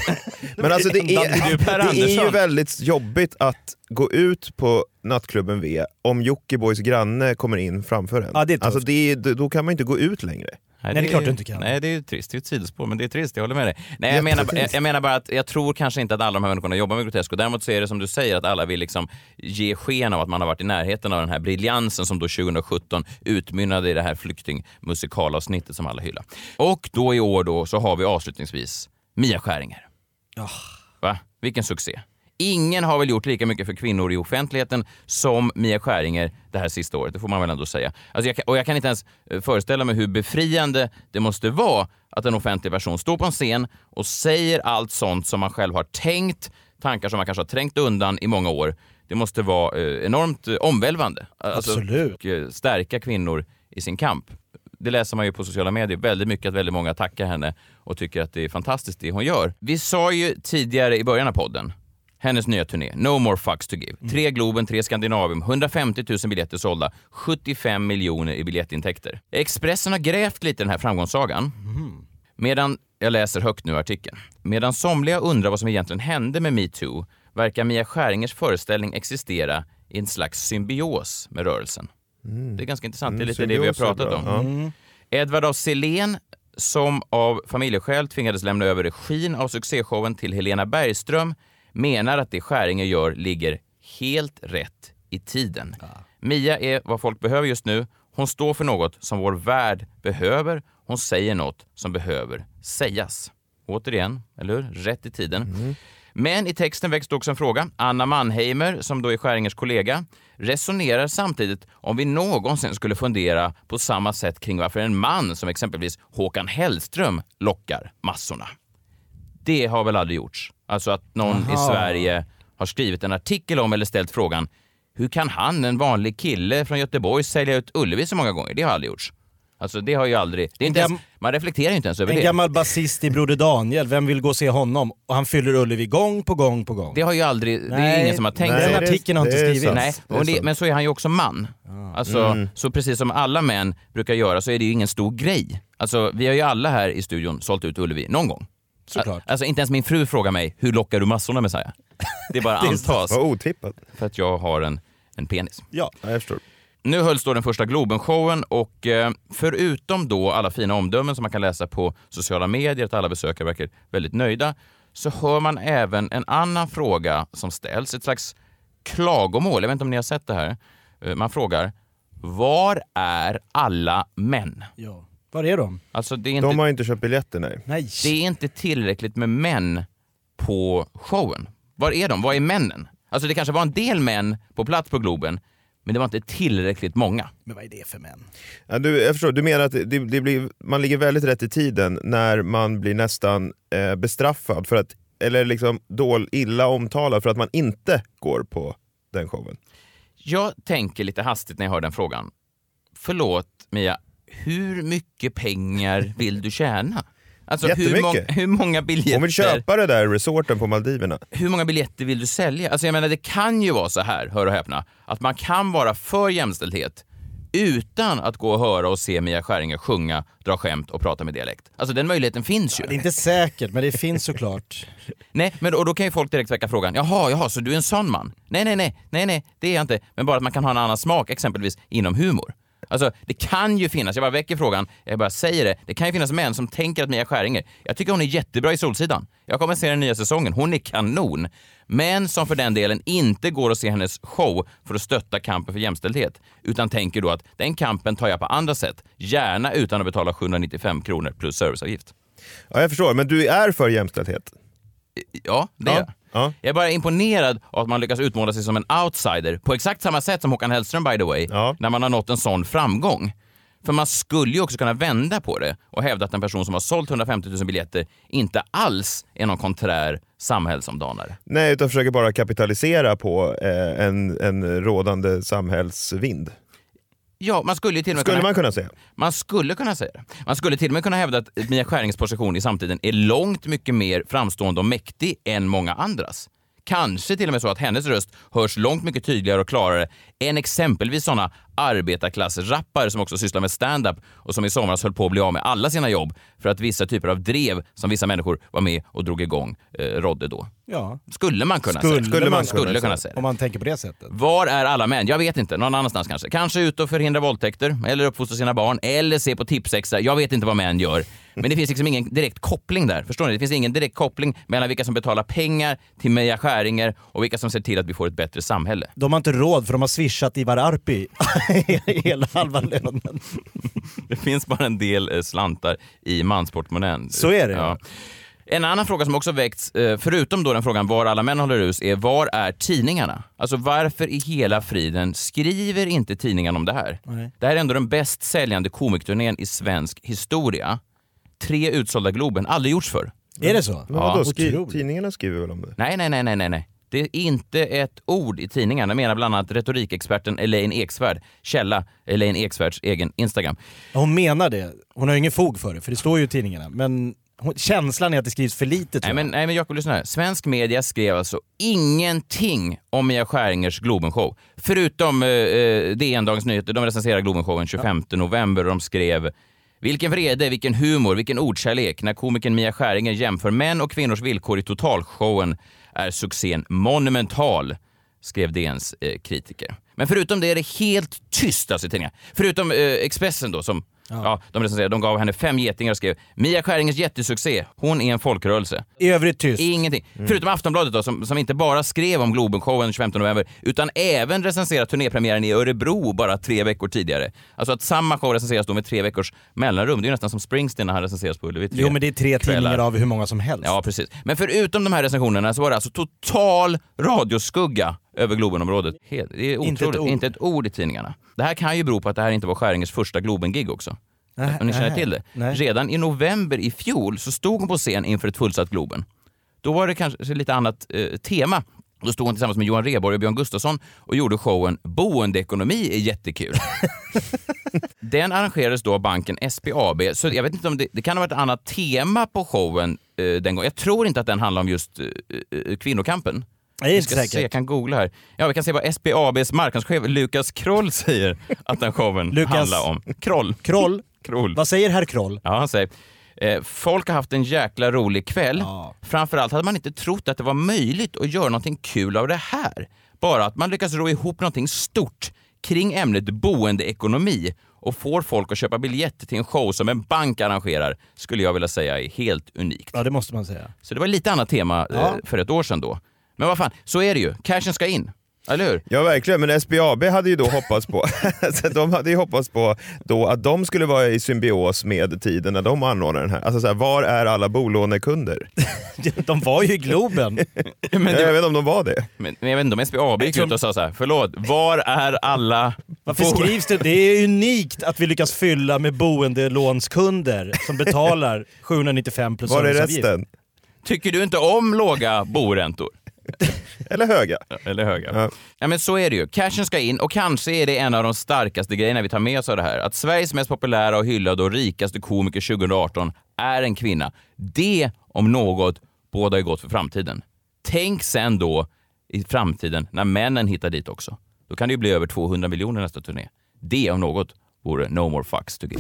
Men alltså det Det är ju Per är, det är ju Andersson. väldigt jobbigt att gå ut på nattklubben V om Jockibois granne kommer in framför en. Ja, det är tufft. alltså det är, då kan man inte gå ut längre. Nej, det är klart du inte kan. Nej, det är ju trist. Det är ett sidospår, men det är trist. Jag håller med dig. Nej, jag menar, jag, jag menar bara att jag tror kanske inte att alla de här människorna jobbar med Grotesco. Däremot så är det som du säger, att alla vill liksom ge sken av att man har varit i närheten av den här briljansen som då tjugosjutton utmynnade i det här flyktingmusikalavsnittet som alla hyllar. Och då i år då så har vi avslutningsvis Mia Skäringer. Ja. Va? Vilken succé. Ingen har väl gjort lika mycket för kvinnor i offentligheten som Mia Skäringer det här sista året, det får man väl ändå säga. Alltså jag kan, och jag kan inte ens föreställa mig hur befriande det måste vara att en offentlig person står på en scen och säger allt sånt som man själv har tänkt, tankar som man kanske har trängt undan i många år. Det måste vara eh, enormt eh, omvälvande. Alltså, Absolut. och, eh, stärka kvinnor i sin kamp. Det läser man ju på sociala medier väldigt mycket, att väldigt många tackar henne och tycker att det är fantastiskt det hon gör. Vi sa ju tidigare i början av podden, hennes nya turné, No More Fucks to Give. Tre Globen, tre Skandinavium, hundrafemtio tusen biljetter sålda, sjuttiofem miljoner i biljettintäkter. Expressen har grävt lite den här framgångssagan. Medan, jag läser högt nu artikeln. Medan somliga undrar vad som egentligen hände med Me Too, verkar Mia Skäringers föreställning existera i en slags symbios med rörelsen. Det är ganska intressant, det är lite det vi har Symbios är pratat bra. om. Ja. Edvard af Sillén, som av familjeskäl tvingades lämna över regin av succéshowen till Helena Bergström, menar att det Skäringer gör ligger helt rätt i tiden. Ja. Mia är vad folk behöver just nu. Hon står för något som vår värld behöver. Hon säger något som behöver sägas. Återigen, eller hur? Rätt i tiden. Mm. Men i texten växte också en fråga. Anna Mannheimer, som då är Skäringers kollega, resonerar samtidigt om vi någonsin skulle fundera på samma sätt kring varför en man som exempelvis Håkan Hellström lockar massorna. Det har väl aldrig gjorts. Alltså att någon Aha. i Sverige har skrivit en artikel om eller ställt frågan: hur kan han, en vanlig kille från Göteborg, sälja ut Ullevi så många gånger? Det har aldrig gjorts. Alltså det har ju aldrig... Det är inte ens, man reflekterar inte ens över en det. En gammal basist i Broder Daniel, vem vill gå och se honom? Och han fyller Ullevi gång på gång på gång. Det har ju aldrig... Nej, det är ingen som har tänkt. Den artikeln har inte skrivit. Nej, och det, men så är han ju också man. Alltså, mm. Så precis som alla män brukar göra så är det ju ingen stor grej. Alltså vi har ju alla här i studion sålt ut Ullevi någon gång. Såklart. Alltså inte ens min fru frågar mig, hur lockar du massorna med Messiah? Det är bara det är antas. Vad otippat. För att jag har en, en penis. Ja, jag förstår. Nu hölls då den första Globen-showen och eh, förutom då alla fina omdömen som man kan läsa på sociala medier, att alla besökare verkar väldigt nöjda, så hör man även en annan fråga som ställs, ett slags klagomål. Jag vet inte om ni har sett det här. Eh, man frågar, var är alla män? Ja. Var är de? Alltså, det är inte, de har inte köpt biljetter, nej. nej. Det är inte tillräckligt med män på showen. Var är de? Var är männen? Alltså det kanske var en del män på plats på Globen, men det var inte tillräckligt många. Men vad är det för män? Ja, du, jag förstår, du menar att det, det blir, man ligger väldigt rätt i tiden när man blir nästan eh, bestraffad för att, eller liksom dål, illa omtalad för att man inte går på den showen. Jag tänker lite hastigt när jag hör den frågan. Förlåt Mia, hur mycket pengar vill du tjäna? Alltså hur, må- hur många biljetter... Om vi köpa det där resorten på Maldiverna. Hur många biljetter vill du sälja? Alltså jag menar, det kan ju vara så här, hör och häpna, att man kan vara för jämställdhet utan att gå och höra och se Mia Skäringer sjunga, dra skämt och prata med dialekt. Alltså den möjligheten finns ju. Ja, det är inte säkert, men det finns såklart. Nej, men och då kan ju folk direkt väcka frågan, jaha, jaha, så du är en sån man? Nej, nej, nej, nej, nej, det är jag inte. Men bara att man kan ha en annan smak, exempelvis inom humor. Alltså det kan ju finnas, jag bara väcker frågan, jag bara säger det, det kan ju finnas män som tänker att Mia Skäringer, jag tycker hon är jättebra i Solsidan. Jag kommer att se den nya säsongen, hon är kanon. Men som för den delen inte går att se hennes show för att stötta kampen för jämställdhet, utan tänker då att den kampen tar jag på andra sätt, gärna utan att betala sjuhundranittiofem kronor plus serviceavgift. Ja, jag förstår, men du är för jämställdhet? Ja, det är ja. jag. Ja. Jag är bara imponerad av att man lyckas utmåla sig som en outsider på exakt samma sätt som Håkan Hellström, by the way, ja. när man har nått en sån framgång. För man skulle ju också kunna vända på det och hävda att en person som har sålt hundrafemtio tusen biljetter inte alls är någon konträr samhällsomdanare. Nej, utan försöker bara kapitalisera på eh, en, en rådande samhällsvind. Ja, man skulle ju till och med skulle kunna, man kunna säga. Man skulle kunna säga det. Man skulle till och med kunna hävda att Mia Skärings position i samtiden är långt mycket mer framstående och mäktig än många andras. Kanske till och med så att hennes röst hörs långt mycket tydligare och klarare än exempelvis sådana arbetarklassrappare som också sysslar med stand-up och som i somras höll på att bli av med alla sina jobb för att vissa typer av drev som vissa människor var med och drog igång eh, rådde då. Ja. Skulle man kunna skulle säga. Skulle man, man skulle kunna, kunna säga. Om man tänker på det sättet. Var är alla män? Jag vet inte. Någon annanstans kanske. Kanske ut och förhindra våldtäkter eller uppfostra sina barn eller se på tipsextra. Jag vet inte vad män gör. Men det finns liksom ingen direkt koppling där. Förstår ni? Det finns ingen direkt koppling mellan vilka som betalar pengar till Mia Skäringer och vilka som ser till att vi får ett bättre samhälle. De har inte råd för de har swishat Ivar Arpi hela halva lönen. Det finns bara en del slantar i mansportmonän. Så är det. Ja. En annan fråga som också väckts, förutom då den frågan var alla män håller hus, är var är tidningarna? Alltså varför i hela friden skriver inte tidningen om det här? Nej. Det här är ändå den bäst säljande komikturnén i svensk historia. Tre utsålda Globen, aldrig gjorts för. Är det så? Ja, då skri- tidningarna skriver väl om det? Nej, nej, nej, nej, nej, nej. Det är inte ett ord i tidningarna, menar bland annat retorikexperten Elaine Eksvärd. Källa Elaine Eksvärds egen Instagram. Hon menar det. Hon har ingen fog för det, för det står ju i tidningarna. Men hon, känslan är att det skrivs för lite, tror nej, men, nej men Jakob, lyssna här. Svensk media skrev alltså ingenting om Mia Skäringers Globenshow. Förutom eh, D N Dagens Nyheter, de recenserar Globenshowen tjugofemte november och de skrev: vilken vrede, vilken humor, vilken ordkärlek när komikern Mia Skäringer jämför män och kvinnors villkor i totalshowen är succén monumental, skrev D N:s eh, kritiker. Men förutom det är det helt tyst alltså i tidningar. Förutom eh, Expressen då, som Ja. Ja, de recenserade. De gav henne fem getingar och skrev Mia Skäringers jättesuccé. Hon är en folkrörelse. I övrigt tyst. Ingenting. Mm. Förutom Aftonbladet då, som, som inte bara skrev om Globen-showen tjugofemtonde november utan även recenserade turnépremiären i Örebro bara tre veckor tidigare. Alltså att samma show recenseras då med tre veckors mellanrum. Det är ju nästan som Springsteen när han recenseras på Ullevi. Jo, men det är tre kvällar. tidningar av hur många som helst. Ja, precis. Men förutom de här recensionerna så var det alltså total radioskugga över Globenområdet. Det är otroligt. Inte ett, ord. inte ett ord i tidningarna. Det här kan ju bero på att det här inte var Skäringers första Globen-gig också. Äh, Om ni känner till det. Nej. Redan i november i fjol så stod hon på scen inför ett fullsatt Globen. Då var det kanske lite annat eh, tema. Då stod hon tillsammans med Johan Rheborg och Björn Gustafsson och gjorde showen Boendeekonomi är jättekul. Den arrangerades då av banken S B A B. Så jag vet inte om det, det kan ha varit ett annat tema på showen eh, den gången. Jag tror inte att den handlar om just eh, kvinnokampen. Jag, jag, ska se, jag kan googla här. Ja, vi kan se vad S B A B:s marknadschef Lukas Kroll säger att den showen Lukas handlar om. Kroll. Kroll? Kroll. Vad säger herr Kroll? Ja, han säger eh, folk har haft en jäkla rolig kväll. Ja. Framförallt hade man inte trott att det var möjligt att göra någonting kul av det här. Bara att man lyckas ro ihop någonting stort kring ämnet boendeekonomi och får folk att köpa biljetter till en show som en bank arrangerar skulle jag vilja säga är helt unikt. Ja, det måste man säga. Så det var lite annat tema ja. eh, för ett år sedan då. Men vad fan, så är det ju. Cashen ska in. Eller hur? Ja, verkligen. Men S B A B hade ju då hoppats på de hade ju hoppats på då att de skulle vara i symbios med tiden när de anordnar den här. Alltså så här, var är alla bolånekunder? De var ju i Globen. men det, jag vet inte om de var det. Men, men jag vet inte om S B A B gick ut och sa så här, förlåt, var är alla... Varför skrivs det? Det är unikt att vi lyckas fylla med boendelånskunder som betalar sjuhundranittiofem plus var är serviceavgift. resten? Tycker du inte om låga boräntor? Eller höga. Eller höga. Ja. Ja, men så är det ju. Cashen ska in och kanske är det en av de starkaste grejerna vi tar med oss av det här. Att Sveriges mest populära och hyllade och rikaste komiker tjugoarton är en kvinna. Det, om något, båda är gott för framtiden. Tänk sen då i framtiden när männen hittar dit också. Då kan det ju bli över tvåhundra miljoner nästa turné. Det, om något, vore no more fucks to give.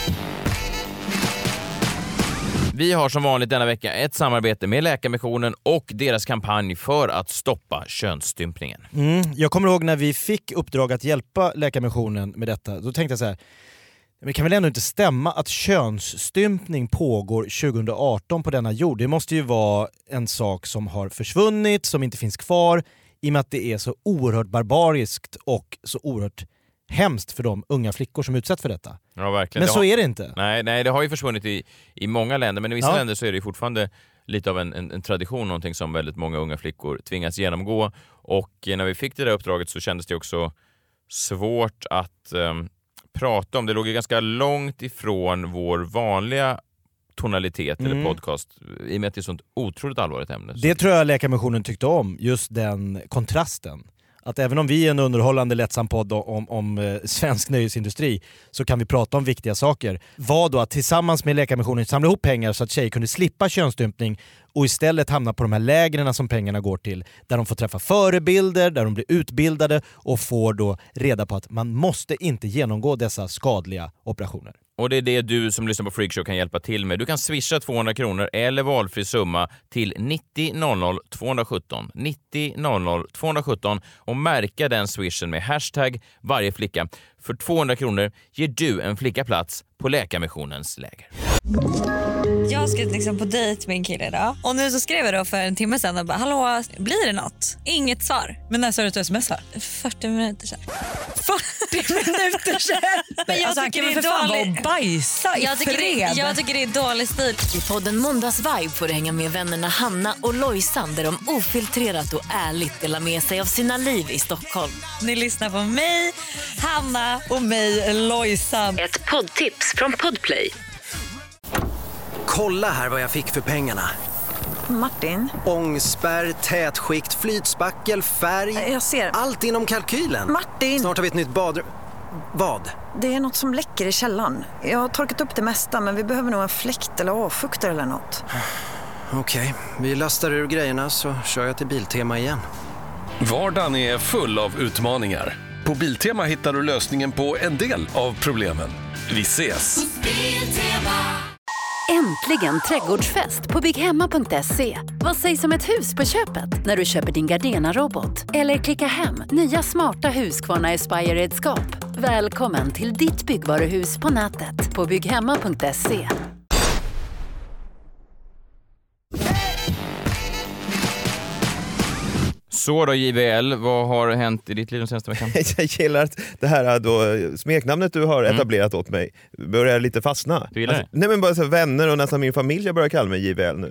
Vi har som vanligt denna vecka ett samarbete med Läkarmissionen och deras kampanj för att stoppa könsstympningen. Mm, jag kommer ihåg när vi fick uppdrag att hjälpa Läkarmissionen med detta. Då tänkte jag så här, men det kan väl ändå inte stämma att könsstympning pågår tjugoarton på denna jord. Det måste ju vara en sak som har försvunnit, som inte finns kvar, i och med att det är så oerhört barbariskt och så oerhört hemskt för de unga flickor som utsätts för detta. Ja, verkligen. Men det så har, är det inte. Nej, nej, det har ju försvunnit i, i många länder, men i vissa ja. länder så är det fortfarande lite av en, en, en tradition, någonting som väldigt många unga flickor tvingas genomgå. Och när vi fick det där uppdraget så kändes det också svårt att um, prata om. Det låg ju ganska långt ifrån vår vanliga tonalitet mm. eller podcast, i och med att det är ett sånt otroligt allvarligt ämne. Det tror jag Läkarmissionen tyckte om, just den kontrasten. Att även om vi är en underhållande lättsam podd om, om eh, svensk nöjesindustri så kan vi prata om viktiga saker. Var då att tillsammans med Läkarmissionen samla ihop pengar så att tjejer kunde slippa könsstympning och istället hamna på de här lägren som pengarna går till, där de får träffa förebilder, där de blir utbildade och får då reda på att man måste inte genomgå dessa skadliga operationer. Och det är det du som lyssnar på Freakshow kan hjälpa till med. Du kan swisha tvåhundra kronor eller valfri summa till nittio noll noll tvåhundrasjutton. nittio noll noll tvåhundrasjutton och märka den swishen med hashtag varje flicka. För tvåhundra kronor ger du en flicka plats på Läkarmissionens läger. Jag ska liksom på dejt med en kille idag. Och nu så skrev jag då för en timme sedan och bara, hallå, blir det något? Inget svar. Men när sa du att du smsar? fyrtio minuter sedan. fyrtio minuter sedan? Men jag alltså, tycker han kan det är för fan dålig... vara bajsa i jag tycker, fred. det, jag tycker det är dålig stil. I podden Måndagsvibe får du hänga med vännerna Hanna och Lojsan där de ofiltrerat och ärligt delar med sig av sina liv i Stockholm. Ni lyssnar på mig, Hanna och mig, Lojsan. Ett poddtips från Podplay. Kolla här vad jag fick för pengarna. Martin. Ångspärr, tätskikt, flytspackel, färg. Jag ser. Allt inom kalkylen. Martin. Snart har vi ett nytt badrum. Vad? Det är något som läcker i källaren. Jag har torkat upp det mesta, men vi behöver nog en fläkt eller avfuktare eller något. Okej, okay. Vi lastar ur grejerna så kör jag till Biltema igen. Vardagen är full av utmaningar. På Biltema hittar du lösningen på en del av problemen. Vi ses! Äntligen trädgårdsfest på bygghemma punkt se. Vad sägs om ett hus på köpet när du köper din Gardena-robot? Eller klicka hem nya smarta Husqvarna Aspire-redskap? Välkommen till ditt byggvaruhus på nätet på bygghemma punkt se. Så då J V L, vad har hänt i ditt liv den senaste veckan? Jag gillar att det här då, smeknamnet du har etablerat mm. åt mig börjar lite fastna. Du gillar alltså, det? Nej men bara så vänner och nästan min familj börjar kalla mig J V L nu.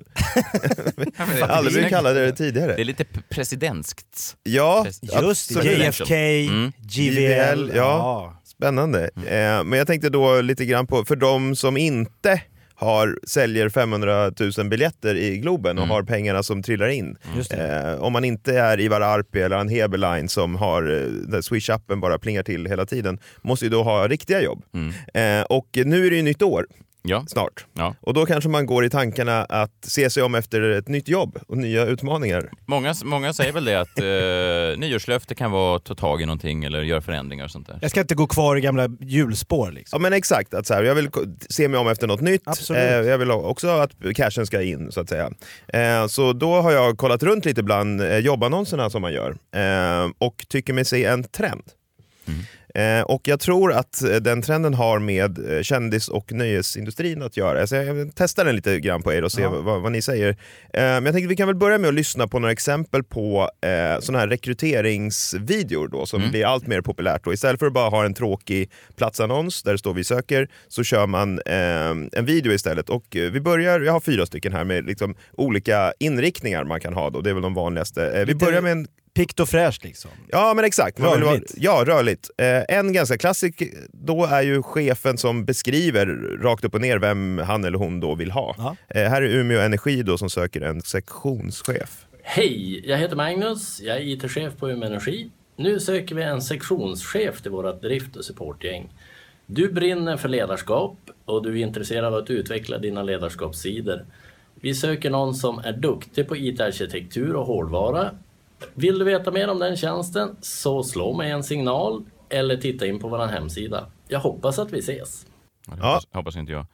Jag har aldrig blivit kallad det tidigare. Det är lite presidenskt. Ja, just J F K, mm. J V L. Ja, ja. Spännande. Mm. Eh, men jag tänkte då lite grann på, för de som inte har, säljer femhundratusen biljetter i Globen och mm. har pengarna som trillar in. Eh, om man inte är Ivar Arpi eller en Heberlein som har där Swish-appen bara plingar till hela tiden, måste ju då ha riktiga jobb. Mm. Eh, och nu är det ju nytt år. Ja. Snart. Ja. Och då kanske man går i tankarna att se sig om efter ett nytt jobb och nya utmaningar. Många, många säger väl det att eh, nyårslöfte kan vara att ta tag i någonting eller göra förändringar och sånt där. Jag ska inte gå kvar i gamla hjulspår liksom. Ja men exakt, att så här, jag vill se mig om efter något nytt. Absolut. Eh, jag vill också att cashen ska in så att säga. Eh, så då har jag kollat runt lite bland eh, jobbannonserna som man gör eh, och tycker mig se en trend. Mm. Eh, och jag tror att den trenden har med kändis- och nöjesindustrin att göra. Så jag testar den lite grann på er och se ja. vad, vad ni säger. Eh, men jag tänkte vi kan väl börja med att lyssna på några exempel på eh, sådana här rekryteringsvideor då, som mm. blir allt mer populärt. Då. Istället för att bara ha en tråkig platsannons där det står vi söker, så kör man eh, en video istället. Och eh, vi börjar, jag har fyra stycken här med liksom olika inriktningar man kan ha då. Det är väl de vanligaste. Eh, vi börjar med en pikt och fräscht liksom. Ja men exakt. Man rörligt. Vill vara, ja, rörligt. Eh, en ganska klassik då är ju chefen som beskriver rakt upp och ner vem han eller hon då vill ha. Eh, här är Umeå Energi då som söker en sektionschef. Hej, jag heter Magnus. Jag är I T-chef på Umeå Energi. Nu söker vi en sektionschef till våra drift- och supportgäng. Du brinner för ledarskap och du är intresserad av att utveckla dina ledarskapssidor. Vi söker någon som är duktig på I T-arkitektur och hårdvara. Vill du veta mer om den tjänsten så slå mig en signal eller titta in på vår hemsida. Jag hoppas att vi ses. Ja, det hoppas, ja. hoppas inte jag.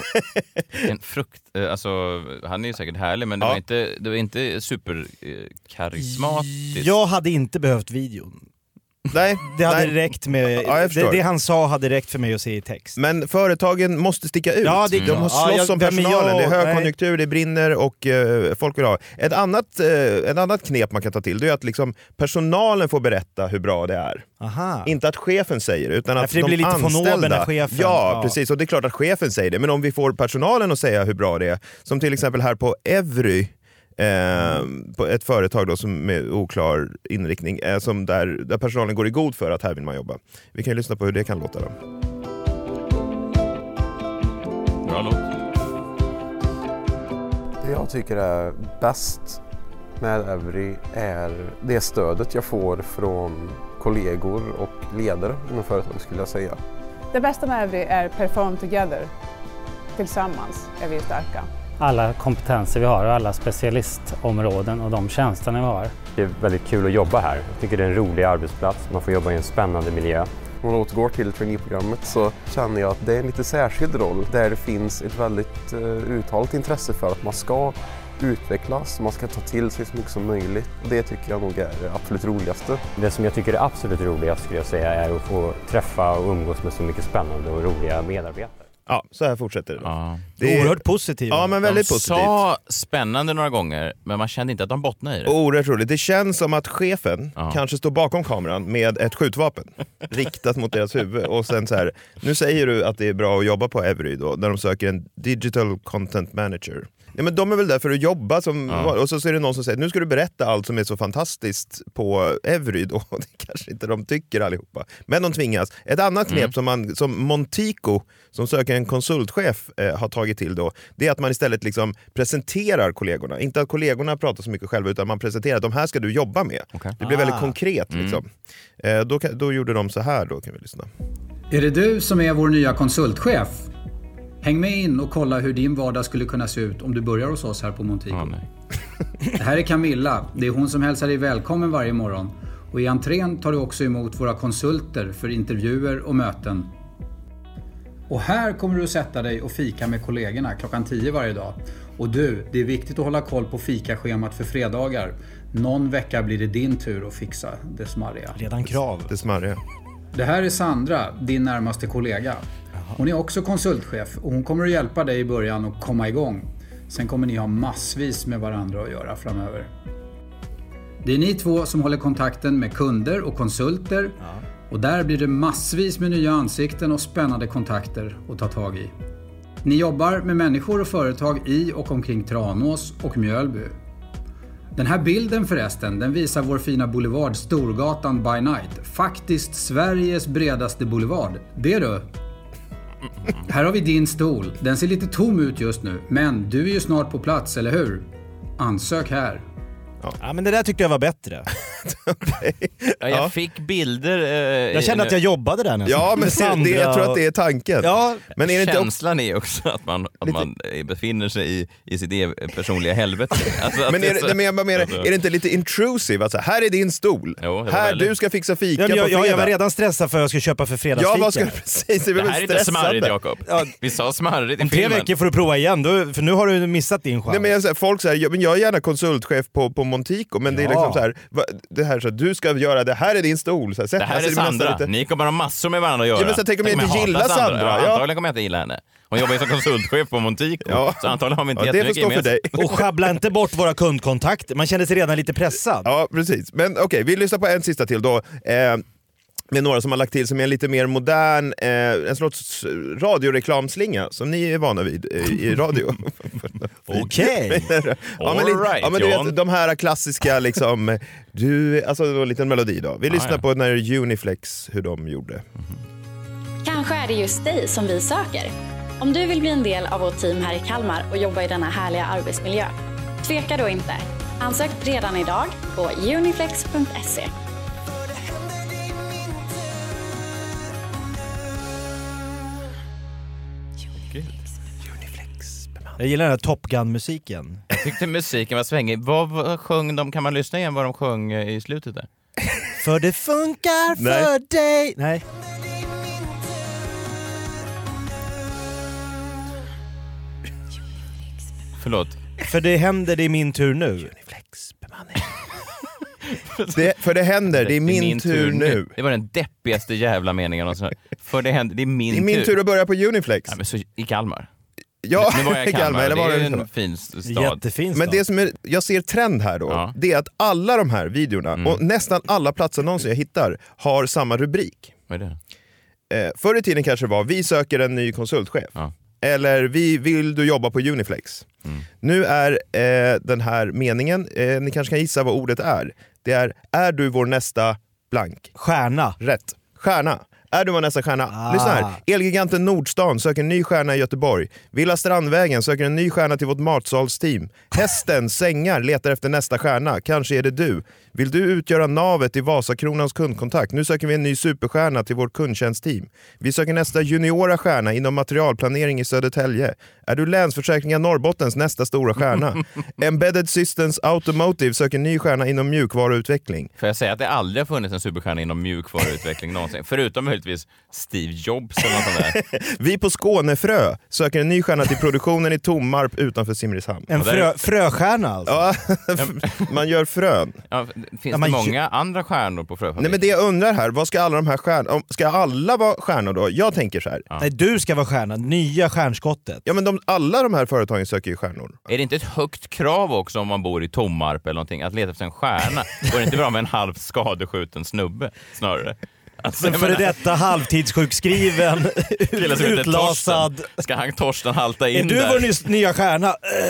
En frukt, alltså han är ju säkert härlig men det, ja. var, inte, det var inte superkarismatiskt. Jag hade inte behövt videon. Nej, det hade nej. räckt med ja, det, det han sa hade räckt för mig att se i text. Men företagen måste sticka ut. Ja, det, de har slåss ja, jag, om personalen. Jag, det är högkonjunktur, nej. Det brinner och uh, folk vill ha. Ett annat, uh, ett annat knep man kan ta till det är att liksom, personalen får berätta hur bra det är. Aha. Inte att chefen säger det, utan att ja, det blir de lite anställda. När chefen. Ja, ja, precis. Och det är klart att chefen säger det. Men om vi får personalen att säga hur bra det är, som till exempel här på Evry, Eh, på ett företag då som med oklar inriktning eh, som där, där personalen går i god för att här vill man jobba. Vi kan ju lyssna på hur det kan låta då. Bra låt. Det jag tycker är bäst med Evry är det stödet jag får från kollegor och ledare inom företaget skulle jag säga. Det bästa med Evry är perform together. Tillsammans är vi starka. Alla kompetenser vi har och alla specialistområden och de tjänsterna vi har. Det är väldigt kul att jobba här. Jag tycker det är en rolig arbetsplats. Man får jobba i en spännande miljö. Om man återgår till traineeprogrammet så känner jag att det är en lite särskild roll där det finns ett väldigt uh, uttalat intresse för att man ska utvecklas, man ska ta till sig så mycket som möjligt. Det tycker jag nog är det absolut roligaste. Det som jag tycker är absolut roligast skulle jag säga är att få träffa och umgås med så mycket spännande och roliga medarbetare. Ja, så här fortsätter det. Ja. Det är oerhört positivt. Ja, men väldigt de positivt. sa spännande några gånger, men man kände inte att de bottnade i det. Oerhört roligt. Det känns som att chefen ja. kanske står bakom kameran med ett skjutvapen riktat mot deras huvud. Och sen så här, nu säger du att det är bra att jobba på Evry då, där de söker en digital content manager. Ja, men de är väl där för att jobba som, ja. och så är det någon som säger nu ska du berätta allt som är så fantastiskt på Evry då. Det kanske inte de tycker allihopa. Men de tvingas. Ett annat knep mm. som, man, som Montico som söker en konsultchef eh, har tagit till då, det är att man istället liksom presenterar kollegorna. Inte att kollegorna pratar så mycket själva utan man presenterar att de här ska du jobba med. Okay. Det blir ah. väldigt konkret liksom. Mm. Eh, då, då gjorde de så här då, kan vi lyssna. Är det du som är vår nya konsultchef? Häng med in och kolla hur din vardag skulle kunna se ut om du börjar hos oss här på Montico. Oh, nej. Det här är Camilla. Det är hon som hälsar dig välkommen varje morgon. Och i entrén tar du också emot våra konsulter för intervjuer och möten. Och här kommer du att sätta dig och fika med kollegorna klockan tio varje dag. Och du, det är viktigt att hålla koll på fikaschemat för fredagar. Någon vecka blir det din tur att fixa det smarriga. Redan krav. Det smarriga. Det här är Sandra, din närmaste kollega. Hon är också konsultchef och hon kommer att hjälpa dig i början att komma igång. Sen kommer ni ha massvis med varandra att göra framöver. Det är ni två som håller kontakten med kunder och konsulter. Ja. Och där blir det massvis med nya ansikten och spännande kontakter att ta tag i. Ni jobbar med människor och företag i och omkring Tranås och Mjölby. Den här bilden förresten, den visar vår fina boulevard Storgatan by night. Faktiskt Sveriges bredaste boulevard. Det är du. Här har vi din stol. Den ser lite tom ut just nu, men du är ju snart på plats, eller hur? Ansök här. Ja. ja, men det där tyckte jag var bättre. Okay. Ja, jag ja. fick bilder. Eh, jag kände att jag jobbade där nästan. Ja, men det, jag tror att det är tanken. Ja, men är det inte känslan också... är också att man, att man befinner sig i, i sitt ev- personliga helvete. Alltså, men är det, så... men jag menar, är det inte lite intrusive? Alltså, här är din stol. Jo, här, väldigt... du ska fixa fika ja, jag, på fredag. Jag var redan stressad för att jag skulle köpa för fredagsfika. Ja, vad ska du precis? Det, det här är inte smarrigt, Jakob. Ja. Vi sa smarrigt i Om filmen. tre veckor får du prova igen, då, för nu har du missat din chans. Nej, men jag, säger, folk säger, jag, jag är gärna konsultchef på, på Montico, men ja. det är liksom så här, det här så du ska göra, det här är din stol. Så här, det här alltså, är Sandra, lite... ni kommer ha massor med varandra att göra. Ja, men så tänk om jag inte gillar Sandra. Sandra. Ja, ja. Antagligen kommer jag inte gilla henne. Hon jobbar ju som konsultchef på Montico, ja. så antagligen har vi inte ja, jättemycket gemensamt. Och schabbla inte bort våra kundkontakter, man känner sig redan lite pressad. Ja, precis. Men okej, okay, vi lyssnar på en sista till då. Eh, med några som har lagt till som är en lite mer modern, eh, en slags radioreklamslinga som ni är vana vid eh, i radio. Okej. Okay. ja, men, right, ja, men du vet, de här klassiska liksom, du, alltså en liten melodi då. Vi lyssnar ah, ja. på när Uniflex, hur de gjorde. Mm-hmm. Kanske är det just dig som vi söker. Om du vill bli en del av vårt team här i Kalmar och jobba i denna härliga arbetsmiljö, tveka då inte. Ansök redan idag på uniflex punkt se. Jag gillar den här Top Gun-musiken. Jag tyckte musiken var svängig. Vad, vad sjöng de? Kan man lyssna igen vad de sjöng i slutet där? För det funkar för Nej. dig. Nej. Förlåt. För det händer, det är min tur nu. Uniflex bemanning. Det, för det händer, det är min, min tur, tur nu. Det var den deppigaste jävla meningen. Och för det händer, det är min, det är min tur. tur att börja på Uniflex. Ja, men så, i Kalmar. Ja, nu var jag i Kalmar, Kalmar eller var det är det en fin stad. Jättefin stad. Men det som är, jag ser trend här då, ja. det är att alla de här videorna mm. och nästan alla platser någonsin jag hittar har samma rubrik. Vad är det? Eh, förr i tiden kanske det var, vi söker en ny konsultchef. Ja. Eller vi vill du jobba på Uniflex. Mm. Nu är eh, den här meningen, eh, ni kanske kan gissa vad ordet är. Det är, är du vår nästa blank? Stjärna. Rätt. Stjärna. Är du vår nästa stjärna? Ah. Lyssna här. Elgiganten Nordstan söker en ny stjärna i Göteborg. Villa Strandvägen söker en ny stjärna till vårt matsalsteam. Hästen Sängar letar efter nästa stjärna. Kanske är det du. Vill du utgöra navet i Vasakronans kundkontakt? Nu söker vi en ny superstjärna till vårt kundtjänstteam. Vi söker nästa juniora stjärna inom materialplanering i Södertälje. Är du Länsförsäkringar Norrbottens nästa stora stjärna? Embedded Systems Automotive söker ny stjärna inom mjukvaruutveckling. Får jag säga att det aldrig har funnits en superstjärna inom mjukvaruutveckling någonsin? Förutom möjligtvis Steve Jobs eller något sånt där. Vi på Skånefrö söker en ny stjärna till produktionen i Tommarp utanför Simrishamn. En frö, fröstjärna alltså? Ja, man gör frön. Ja, finns ja, det många gör... andra stjärnor på fröfabriken? Nej, men det jag undrar här, vad ska alla de här stjärnorna, ska alla vara stjärnor då? Jag tänker så här. Ja. Nej, du ska vara stjärna, nya stjärnskottet. Ja, men de, alla de här företagen söker ju stjärnor. Är det inte ett högt krav också om man bor i Tommarp eller någonting, att leta efter en stjärna? Går det inte bra med en halvt skadeskjuten snubbe snarare? Alltså, för menar... detta halvtidssjukskriven, utlasad. Ska han Torsten halta in där? Är du där? vår nya stjärna?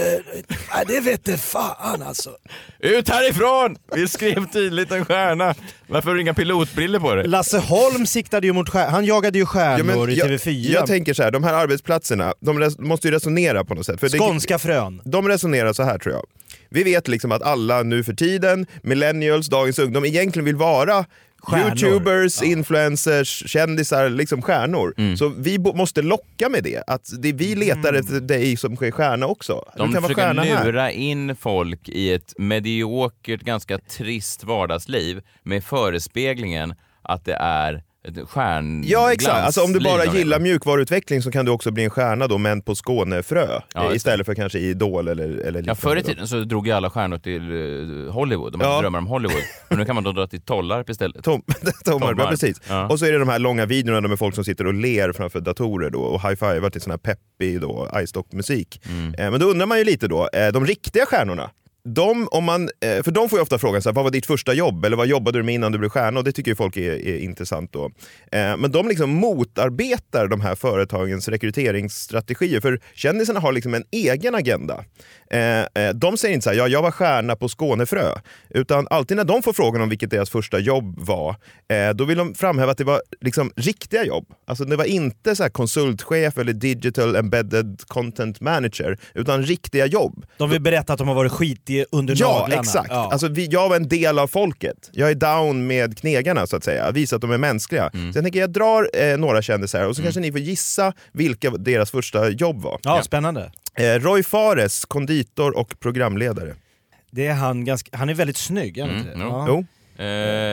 Uh, det vet det fan alltså. Ut härifrån! Vi skrev tydligt en stjärna. Varför har du inga pilotbriller på det? Lasse Holm siktade ju mot stjärnor. Han jagade ju stjärnor ja, i T V fyra. Jag, jag tänker så här, de här arbetsplatserna, de res- måste ju resonera på något sätt. För Skånska det, frön. De resonerar så här tror jag. Vi vet liksom att alla nu för tiden, millennials, dagens ungdom, egentligen vill vara stjärnor. YouTubers, ja. influencers, kändisar, liksom stjärnor. Mm. Så vi bo- måste locka med det. Att det vi letar mm. efter dig som är stjärna också. De kan försöker vara lura här. in folk i ett mediokert, ganska trist vardagsliv med förespeglingen att det är stjärn. Ja exakt, alltså om du bara liv, gillar mjukvaruutveckling så kan du också bli en stjärna då, men på Skånefrö ja, istället för kanske Idol eller, eller ja, förr i tiden så drog ju alla stjärnor till uh, Hollywood, de hade ja. drömmar om Hollywood, men nu kan man då dra till Tollarp istället. Tom, Tommarp, ja, precis. Ja. Och så är det de här långa videorna med folk som sitter och ler framför datorer då och high-fivar till sån här peppig då, iStock-musik. Mm. Eh, men då undrar man ju lite då, eh, de riktiga stjärnorna, de, om man, för de får ju ofta frågan så här, vad var ditt första jobb eller vad jobbade du med innan du blev stjärna, och det tycker ju folk är, är intressant då. Eh, men de liksom motarbetar de här företagens rekryteringsstrategier, för kändisarna har liksom en egen agenda. Eh, de säger inte så här, ja, jag var stjärna på Skånefrö, utan alltid när de får frågan om vilket deras första jobb var, eh, då vill de framhäva att det var liksom riktiga jobb. Alltså det var inte så här konsultchef eller digital embedded content manager, utan riktiga jobb. De vill berätta att de har varit skit under ja, naglarna. Exakt. Ja, alltså, vi, jag var en del av folket. Jag är down med knegarna så att säga. Visa att de är mänskliga. Mm. Så jag tänker jag drar eh, några kändisar här och så mm. kanske ni får gissa vilka deras första jobb var. Ja, ja. Spännande. Eh, Roy Fares, konditor och programledare. Det är han ganska, han är väldigt snygg, är han mm. inte det? Ja. Jo. Uh,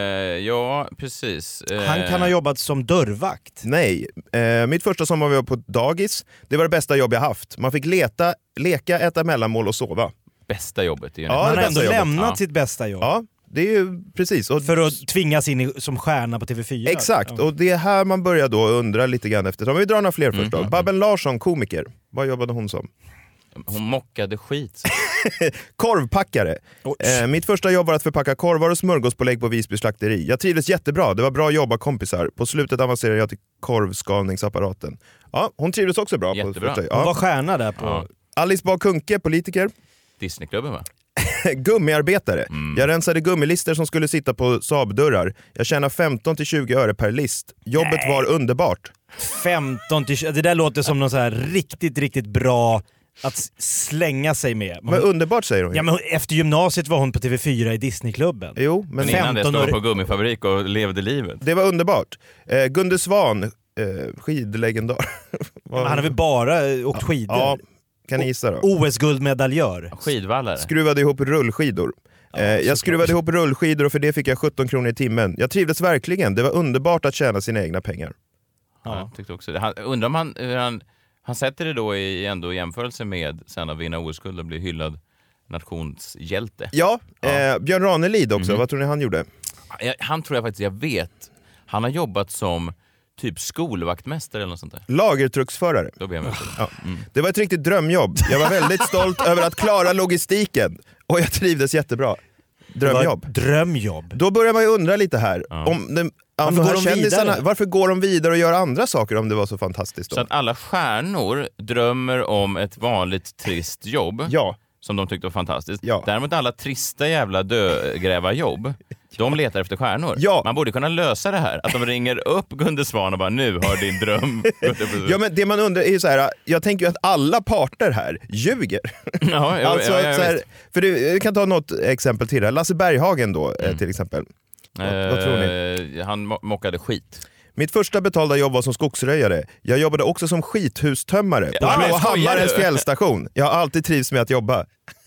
ja, precis. Uh, han kan ha jobbat som dörrvakt. Nej, uh, mitt första sommar var jag på dagis. Det var det bästa jobb jag haft. Man fick leta, leka, äta mellanmål och sova. Bästa jobbet. Är ju ja, han har ändå jobbet. lämnat ja. sitt bästa jobb. Ja, det är ju precis. Och för att tvingas in i, som stjärna på T V fyra. Exakt, ja. och det är här man börjar då undra lite grann efter. Om vi drar några fler först då. Mm. Babben Larsson, komiker. Vad jobbade hon som? Hon mockade skit. Korvpackare. Eh, mitt första jobb var att förpacka korvar och smörgåspålägg på Visby slakteri. Jag trivdes jättebra, det var bra jobba kompisar. På slutet avancerade jag till korvskalningsapparaten. Ja, hon trivdes också bra. Jättebra. På första, ja. Hon var stjärna där på... Ja. Alice Bah Kuhnke, politiker. Disneyklubben va? Gummiarbetare. Mm. Jag rensade gummilister som skulle sitta på Saab-dörrar. Jag tjänar femton till tjugo öre per list. Jobbet Nej. var underbart. femton till tjugo, det där låter som någon så här riktigt, riktigt bra att slänga sig med. Men underbart säger hon ju. Ja, men efter gymnasiet var hon på T V fyra i Disneyklubben. Jo, men, men innan det stod hon på gummifabrik och levde livet. Det var underbart. Eh, Gunde Svan, eh, skidlegendar. Men han har väl bara åkt skidor? Ja, kan ni gissa då? O S-guldmedaljör. Skidvallare. Skruvade ihop rullskidor. Ja, eh, jag skruvade klart. ihop rullskidor och för det fick jag sjutton kronor i timmen. Jag trivdes verkligen. Det var underbart att tjäna sina egna pengar. Ja, jag tyckte också det. Han, undrar om han, han, han sätter det då i ändå jämförelse med sen att vinna O S-guld och bli hyllad nationshjälte. Ja, ja. Eh, Björn Ranelid också. Mm-hmm. Vad tror ni han gjorde? Jag, han tror jag faktiskt, jag vet. Han har jobbat som typ skolvaktmästare eller något sånt där. Lagertrucksförare. Då blir jag med. Ja. Mm. Det var ett riktigt drömjobb. Jag var väldigt stolt över att klara logistiken. Och jag trivdes jättebra. Drömjobb. Drömjobb. Då börjar man ju undra lite här. Ja. Om den, varför, går de vidare? varför går de vidare och gör andra saker om det var så fantastiskt? Då? Så att alla stjärnor drömmer om ett vanligt trist jobb. Ja. Som de tyckte var fantastiskt. Ja. Däremot alla trista jävla dögrävarjobb, de letar efter stjärnor. Ja. Man borde kunna lösa det här. Att de ringer upp Gunde Svan och bara, nu har din dröm. Ja, men det man undrar är ju så här, jag tänker ju att alla parter här ljuger. Ja, ja, alltså, ja, ja, så här, för du, jag kan ta något exempel till det. Lasse Berghagen då, mm. till exempel. Vad, eh, vad tror ni? Han mo- mockade skit. Mitt första betalda jobb var som skogsröjare. Jag jobbade också som skithustömmare på ja, Blå Hammarens fjällstation. Jag har alltid trivs med att jobba.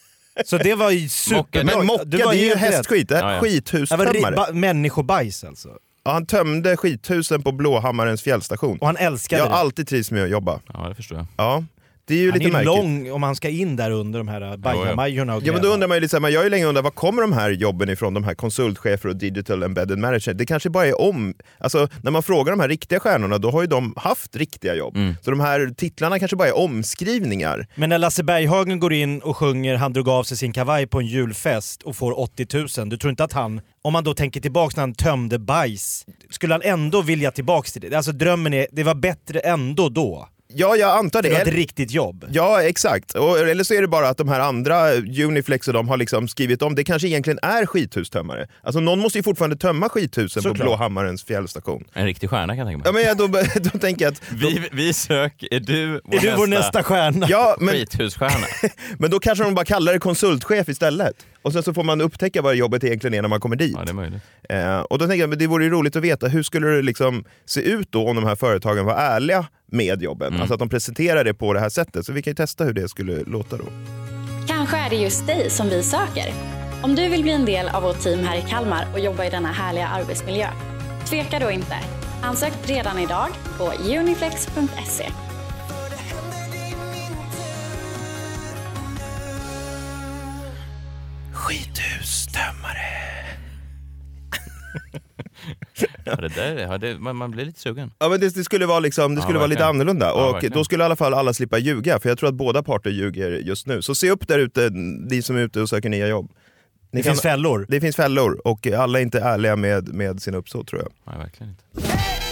Så det var ju super. Men mocka, det är ju hästskit. Det är ja, ja. skithustömmare. Det var människobajs alltså. Ja, han tömde skithusen på Blå Hammarens fjällstation. Och han älskade Jag har det. alltid trivs med att jobba. Ja, det förstår jag. Ja. Det är ju han lite är märkligt. lång om han ska in där under de här bajamajorna och ja, men då undrar man ju lite så här, men jag är ju länge undrar, var kommer de här jobben ifrån, de här konsultchefer och digital embedded manager? Det kanske bara är om, alltså när man frågar de här riktiga stjärnorna, då har ju de haft riktiga jobb. Mm. Så de här titlarna kanske bara är omskrivningar. Men när Lasse Berghagen går in och sjunger Han drog av sig sin kavaj på en julfest och får åttio tusen, du tror inte att han, om man då tänker tillbaka när han tömde bajs, skulle han ändå vilja tillbaka till det? Alltså drömmen är, det var bättre ändå då. Ja, jag antar det. Det var ett riktigt jobb. Ja, exakt. Och, eller så är det bara att de här andra, Uniflex och de har liksom skrivit om, det kanske egentligen är skithustömmare. Alltså någon måste ju fortfarande tömma skithusen så på klart. Blå Hammarens fjällstation. En riktig stjärna kan jag tänka mig. Ja, men jag, då, då tänker jag att... Då, vi, vi söker, är du vår, är du nästa, vår nästa stjärna? Ja, men, skithusstjärna. Men då kanske de bara kallar det konsultchef istället. Och sen så får man upptäcka vad jobbet egentligen är när man kommer dit. Ja, det är möjligt. Eh, och då tänker jag, men det vore ju roligt att veta, hur skulle det liksom se ut då om de här företagen var ärliga med jobben? Mm. Alltså att de presenterar det på det här sättet. Så vi kan ju testa hur det skulle låta då. Kanske är det just dig som vi söker. Om du vill bli en del av vårt team här i Kalmar och jobba i denna härliga arbetsmiljö, tveka då inte. Ansök redan idag på uniflex punkt se. Skithustömmare. Ja, det där, ja, det, man, man blir lite sugen. Ja, men det, det skulle vara, liksom, det skulle ja, vara lite annorlunda. Ja, och verkligen. då skulle i alla fall alla slippa ljuga. För jag tror att båda parter ljuger just nu. Så se upp där ute, de som är ute och söker nya jobb. Ni Det kan, finns fällor. Det finns fällor och alla är inte ärliga med, med sin uppsåt, tror jag. Nej, verkligen inte.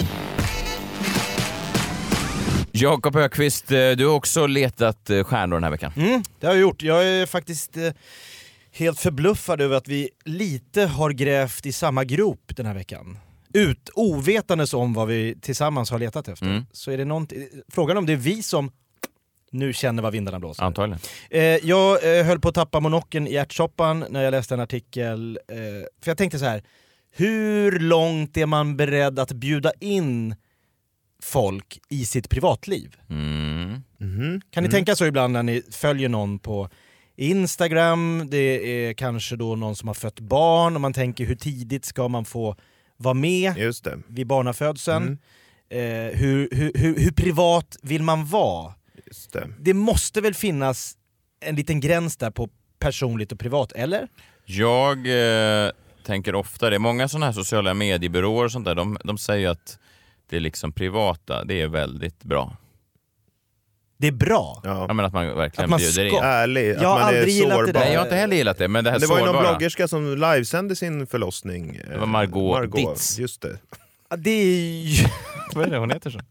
Jakob Ökvist, du har också letat stjärnor den här veckan. Mm, det har jag gjort. Jag är faktiskt eh, helt förbluffad över att vi lite har grävt i samma grop den här veckan. Ut, ovetandes om vad vi tillsammans har letat efter. Mm. Så är det någonting, frågan om det är vi som nu känner vad vindarna blåser. Antagligen. Eh, jag eh, höll på att tappa monocken i ärtsoppan när jag läste en artikel. Eh, för jag tänkte så här, hur långt är man beredd att bjuda in folk i sitt privatliv? Mm. Mm-hmm. Kan ni mm. tänka så ibland när ni följer någon på Instagram, det är kanske då någon som har fött barn och man tänker hur tidigt ska man få vara med Just det. vid barnafödseln? Mm. Eh, hur, hur, hur, hur privat vill man vara? Just det. Det måste väl finnas en liten gräns där på personligt och privat, eller? Jag eh, tänker ofta det. Många sådana här sociala mediebyråer och sånt där, de, de säger att det är liksom privata, det är väldigt bra. Det är bra? Ja. Ja, men att man verkligen Att man bjuder ska- in. Ärlig, att Jag har man är aldrig gillat det sårbar. där. Nej, jag har inte heller gillat det, men det här Det var ju någon sårbara. bloggerska som livesände sin förlossning. Det var Margot, Margot. Ditz. Just det. Ja, det är ju... Vad är det hon heter så?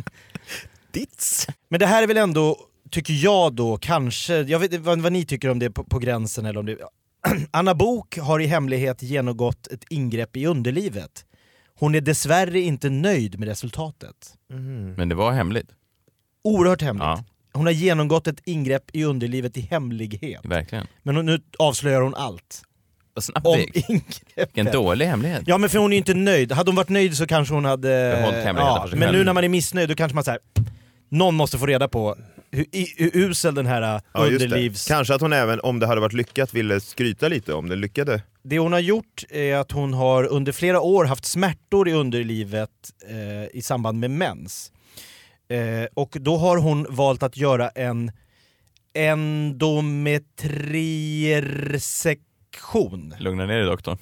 Ditz. Men det här är väl ändå, tycker jag då, kanske, jag vet inte vad, vad ni tycker om det på, på gränsen eller om det... Anna Bok har i hemlighet genomgått ett ingrepp i underlivet. Hon är dessvärre inte nöjd med resultatet. Mm. Men det var hemligt. Oerhört hemligt. Ja. Hon har genomgått ett ingrepp i underlivet i hemlighet. Verkligen. Men hon, nu avslöjar hon allt. Vad snabbt Om det gick. ingreppet. Vilken dålig hemlighet. Ja, men för hon är ju inte nöjd. Hade hon varit nöjd så kanske hon hade... Behållit hemligheten för sig men själv. nu när man är missnöjd då kanske man säger någon måste få reda på hur, i- hur usel den här Ja, just det. underlivs... Kanske att hon även, om det hade varit lyckat, ville skryta lite om det lyckade. Det hon har gjort är att hon har under flera år haft smärtor i underlivet eh, i samband med mens. Eh, och då har hon valt att göra en endometriersektion. Lugna ner dig, doktorn.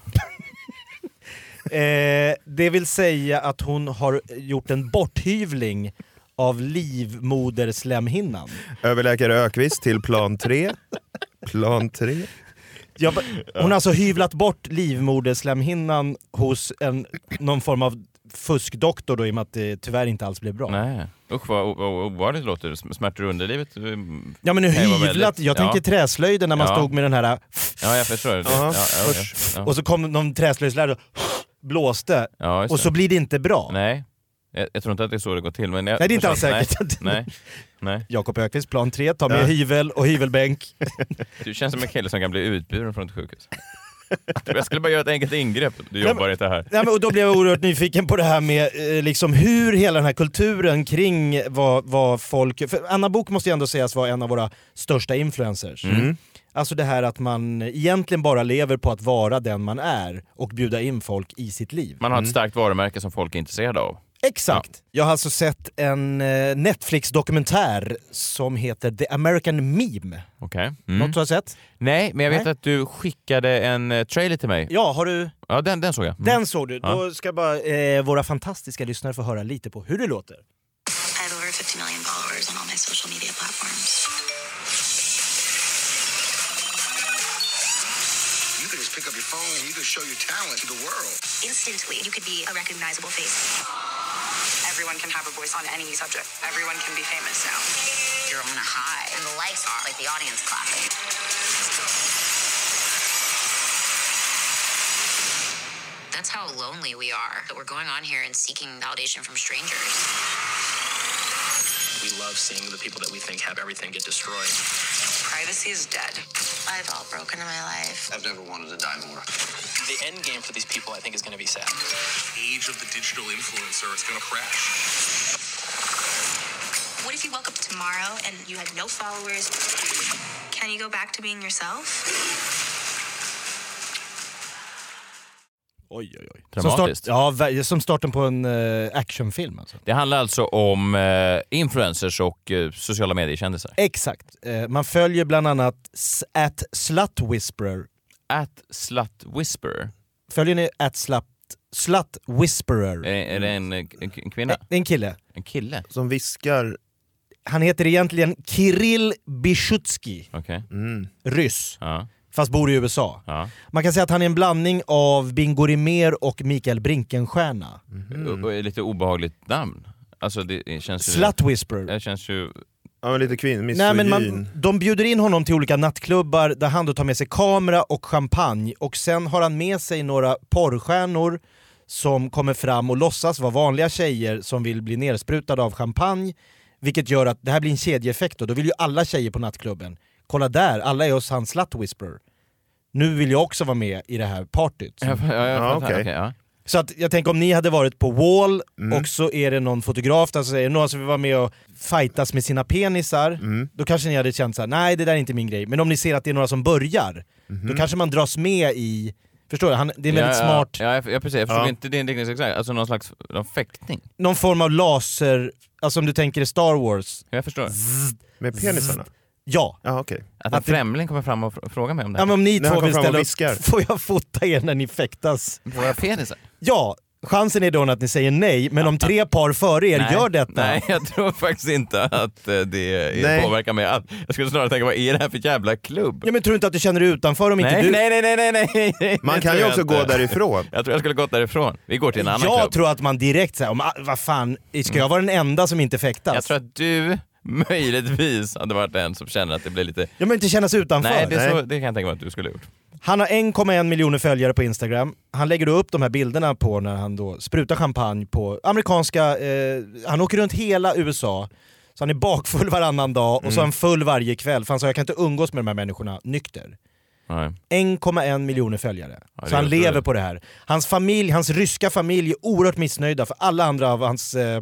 Eh, det vill säga att hon har gjort en borthyvling av livmoderslemhinnan. Överläkare Ökvist till plan tre. Plan tre. Ja, hon har alltså hyvlat bort livmoderslemhinnan hos en, någon form av fuskdoktor då, i och med att det tyvärr inte alls blev bra. Nej, usch vad, vad obehagligt det låter. Smärtor i underlivet. Ja, men nu kan ju vara hyvlat, väldigt- jag tänker ja. träslöjden när man Ja. stod med den här Ja, jag förstår det. Ja, Ja, ja, ja, ja. och så kom någon träslöjdslärare och blåste Ja, just och det. så blir det inte bra. Nej, jag, jag tror inte att det är så det går till. Men jag, Nej, det är inte alls nej, säkert. Nej, nej. Jakob Ökvist, plan tre, ta med Ja. hyvel och hyvelbänk. Du känns som en kille som kan bli utburen från ett sjukhus. Jag skulle bara göra ett enkelt ingrepp. Du Ja, jobbar men- inte här. Nej, men, och då blev jag oerhört nyfiken på det här med eh, liksom hur hela den här kulturen kring vad, vad folk... För Anna Bok måste ju ändå sägas vara en av våra största influencers. Mm. Alltså det här att man egentligen bara lever på att vara den man är och bjuda in folk i sitt liv. Man har ett starkt varumärke som folk är intresserade av. Exakt. Jag har alltså sett en eh, Netflix-dokumentär som heter The American Meme. Okej. Mm. Något du har sett? Nej, men jag vet Nej. att du skickade en eh, trailer till mig. Ja, har du? Ja, den, den såg jag. Mm. Den såg du. Ja. Då ska bara eh, våra fantastiska lyssnare få höra lite på hur det låter. I have over fifty million followers on all my social media platforms. You could just pick up your phone and you could show your talent to the world. Instantly, you could be a recognizable face. Everyone can have a voice on any subject. Everyone can be famous now. You're on a high, and the likes are like the audience clapping. That's how lonely we are. That we're going on here and seeking validation from strangers. We love seeing the people that we think have everything get destroyed. Privacy is dead. I've all broken in my life. I've never wanted to die more. The end game for these people, I think, is going to be sad. Age of the digital influencer, it's going to crash. What if you woke up tomorrow and you had no followers? Can you go back to being yourself? Oj, oj, oj. Dramatiskt. Som, start, ja, som starten på en uh, actionfilm. Alltså. Det handlar alltså om uh, influencers och uh, sociala mediekändisar. Exakt. Uh, man följer bland annat at Slut Whisperer. At Slut Whisperer? Följer ni at Slut, slut Whisperer? Är, är det en, en, en kvinna? En, en kille. En kille? Som viskar... Han heter egentligen Kirill Bishutsky. Okay. Mm. Ryss. Ja. Fast bor i U S A. Ja. Man kan säga att han är en blandning av Bingo Rimér och Mikael Brinkenstierna. Mm. Och är lite obehagligt namn. Alltså det känns ju... Slut Whisperer. Det känns ju... Ja, men lite kvinn, Nej, men man, de bjuder in honom till olika nattklubbar där han då tar med sig kamera och champagne. Och sen har han med sig några porrstjärnor som kommer fram och låtsas vara vanliga tjejer som vill bli nersprutade av champagne. Vilket gör att det här blir en kedjeeffekt då. Då vill ju alla tjejer på nattklubben. Kolla där, alla är hos hans Slut Whisperer. Nu vill jag också vara med i det här partyt. Ja, ja, ja, ja, okay. Okay, ja. Så att jag tänker om ni hade varit på Wall mm. och så är det någon fotograf där som säger någon som vill vara med och fightas med sina penisar, mm. då kanske ni hade känt så här: nej det där är inte min grej. Men om ni ser att det är några som börjar, mm. då kanske man dras med i, förstår du? Han, det är en ja, väldigt ja, smart... Ja, jag, jag, precis, jag förstår ja. inte din liknelse exakt, alltså någon slags någon fäktning. Någon form av laser, alltså om du tänker i Star Wars. Jag förstår. Zzz, med penisarna? Zzz, ja. Ja, okay. Att en att främling kommer fram och frågar mig om det här. Ja, men om ni när två vill ställa upp, får jag fota er när ni fäktas? Våra penisar? Ja. Chansen är då att ni säger nej, men om tre par före er nej, gör detta... Nej, jag tror faktiskt inte att det nej. påverkar mig. Jag skulle snarare tänka, vad är det här för jävla klubb? Ja, men tror du inte att du känner dig utanför om nej, inte du... Nej, nej, nej, nej, nej. Man kan ju också inte. gå därifrån. Jag tror jag skulle gått därifrån. Vi går till en annan jag klubb. Jag tror att man direkt säger, vad fan, ska jag vara den enda som inte fäktas? Jag tror att du... möjligtvis hade varit en som känner att det blir lite... Jag vill inte kännas utanför. Nej, det, är så, Nej. det kan jag tänka mig att du skulle ha gjort. Han har en komma en miljoner följare på Instagram. Han lägger då upp de här bilderna på när han då sprutar champagne på amerikanska... Eh, han åker runt hela U S A. Så han är bakfull varannan dag och mm. så är han full varje kväll. För han sa, jag kan inte umgås med de här människorna nykter. Nej. en komma en miljoner följare. Ja, så han lever det. på det här. Hans familj, hans ryska familj är oerhört missnöjda, för alla andra av hans eh,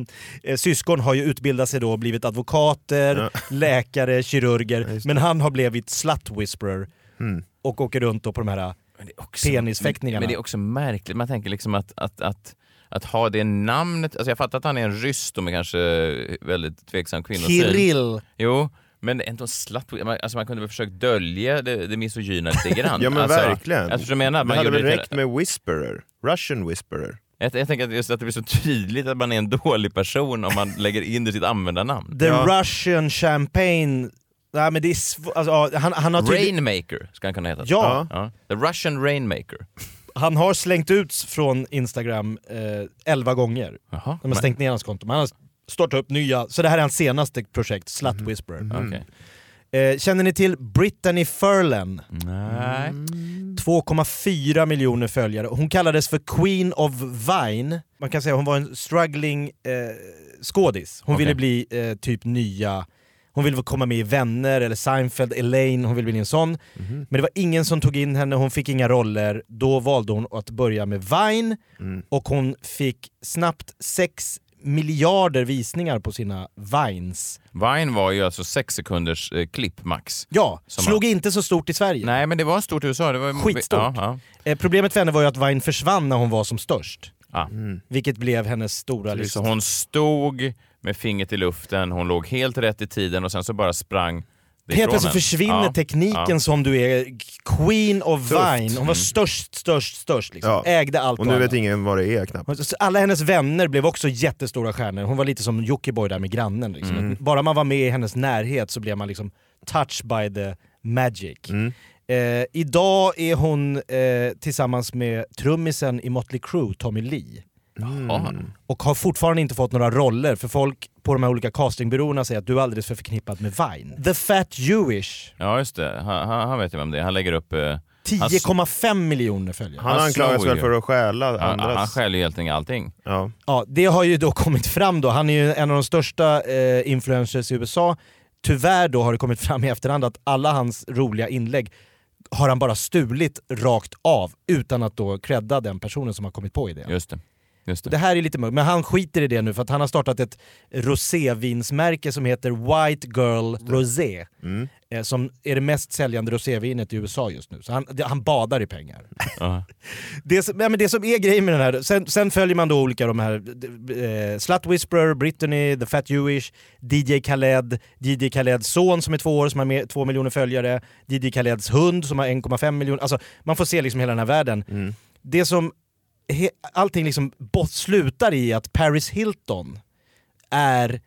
syskon har ju utbildat sig då och blivit advokater, ja. läkare, kirurger. Ja, men han har blivit Slut Whisperer mm. och åker runt då på de här också, penisfäktningarna. Men det är också märkligt, man tänker liksom att, att, att, att ha det namnet, alltså jag fattar att han är en ryss då med kanske väldigt tveksam kvinnosyn. Kirill! Jo. Men ändå slatt, alltså man kunde väl försöka dölja det, det misogyna lite grann. Ja men alltså, verkligen. Alltså, jag menar, det man hade väl det räckt med Whisperer, Russian Whisperer. Jag, jag tänker att just att det blir så tydligt att man är en dålig person om man lägger in det sitt användarnamn. The ja. Russian Champagne... Nej, men det är sv- alltså, han, han har tydlig... Rainmaker ska han kunna heta. Ja. ja. The Russian Rainmaker. Han har slängt ut från Instagram eh, elva gånger. Jaha, de har stängt ner hans konto. Man har startat upp nya, så det här är hans senaste projekt, Slut mm. Whisperer. Mm. Okay. Eh, känner ni till Brittany Furlan? Nej. två komma fyra miljoner följare. Hon kallades för Queen of Vine. Man kan säga hon var en struggling eh, skådis. Hon okay. ville bli eh, typ nya... Hon ville komma med i Vänner eller Seinfeld, Elaine, hon ville bli en sån. Mm. Men det var ingen som tog in henne, hon fick inga roller. Då valde hon att börja med Vine mm. och hon fick snabbt sex miljarder visningar på sina Vines. Vine var ju alltså sex sekunders eh, klipp max. Ja, slog man... inte så stort i Sverige. Nej, men det var stort i U S A. Det var... Skitstort. Ja, ja. Eh, problemet för henne var ju att Vine försvann när hon var som störst. Ah. Mm. Vilket blev hennes stora list. Så hon stod med fingret i luften, hon låg helt rätt i tiden och sen så bara sprang helt plötsligt försvinner ja. tekniken ja. som du är Queen of Tufft. Vine. Hon var störst, störst, störst liksom. Ja. Ägde allt. Och nu vet ingen vad det är knappt. Alla hennes vänner blev också jättestora stjärnor. Hon var lite som Jockiboi där med grannen liksom. Mm. Bara man var med i hennes närhet så blev man liksom touched by the magic. Mm. Eh, idag är hon eh, tillsammans med trummisen i Motley Crue, Tommy Lee. Mm. Och har fortfarande inte fått några roller, för folk på de här olika castingbyråerna säger att du är alldeles för förknippad med Vine. The Fat Jewish. Ja just det, han, han, han vet ju vem det är. Han lägger upp eh, tio komma fem miljoner följare. Han, han anklagas väl för att stjäla andras. Han, han stjäl ju helt enkelt allting. Ja. Ja, det har ju då kommit fram då. Han är ju en av de största eh, influencers i U S A. Tyvärr då har det kommit fram i efterhand att alla hans roliga inlägg har han bara stulit rakt av utan att då credda den personen som har kommit på idén. Just det. Just det. det här är lite mörkt, men han skiter i det nu för att han har startat ett rosévinsmärke som heter White Girl Rosé. Mm. Eh, som är det mest säljande rosévinet i U S A just nu. Så han, det, han badar i pengar. Uh-huh. det, som, ja, men det som är grejen med den här, sen, sen följer man då olika de här eh, Slut Whisperer, Brittany, The Fat Jewish, D J Khaled, D J Khaleds son som är två år som har med, två miljoner följare, D J Khaleds hund som har en komma fem miljoner. Alltså man får se liksom hela den här världen. Mm. Det som he, allting liksom bort slutar i att Paris Hilton är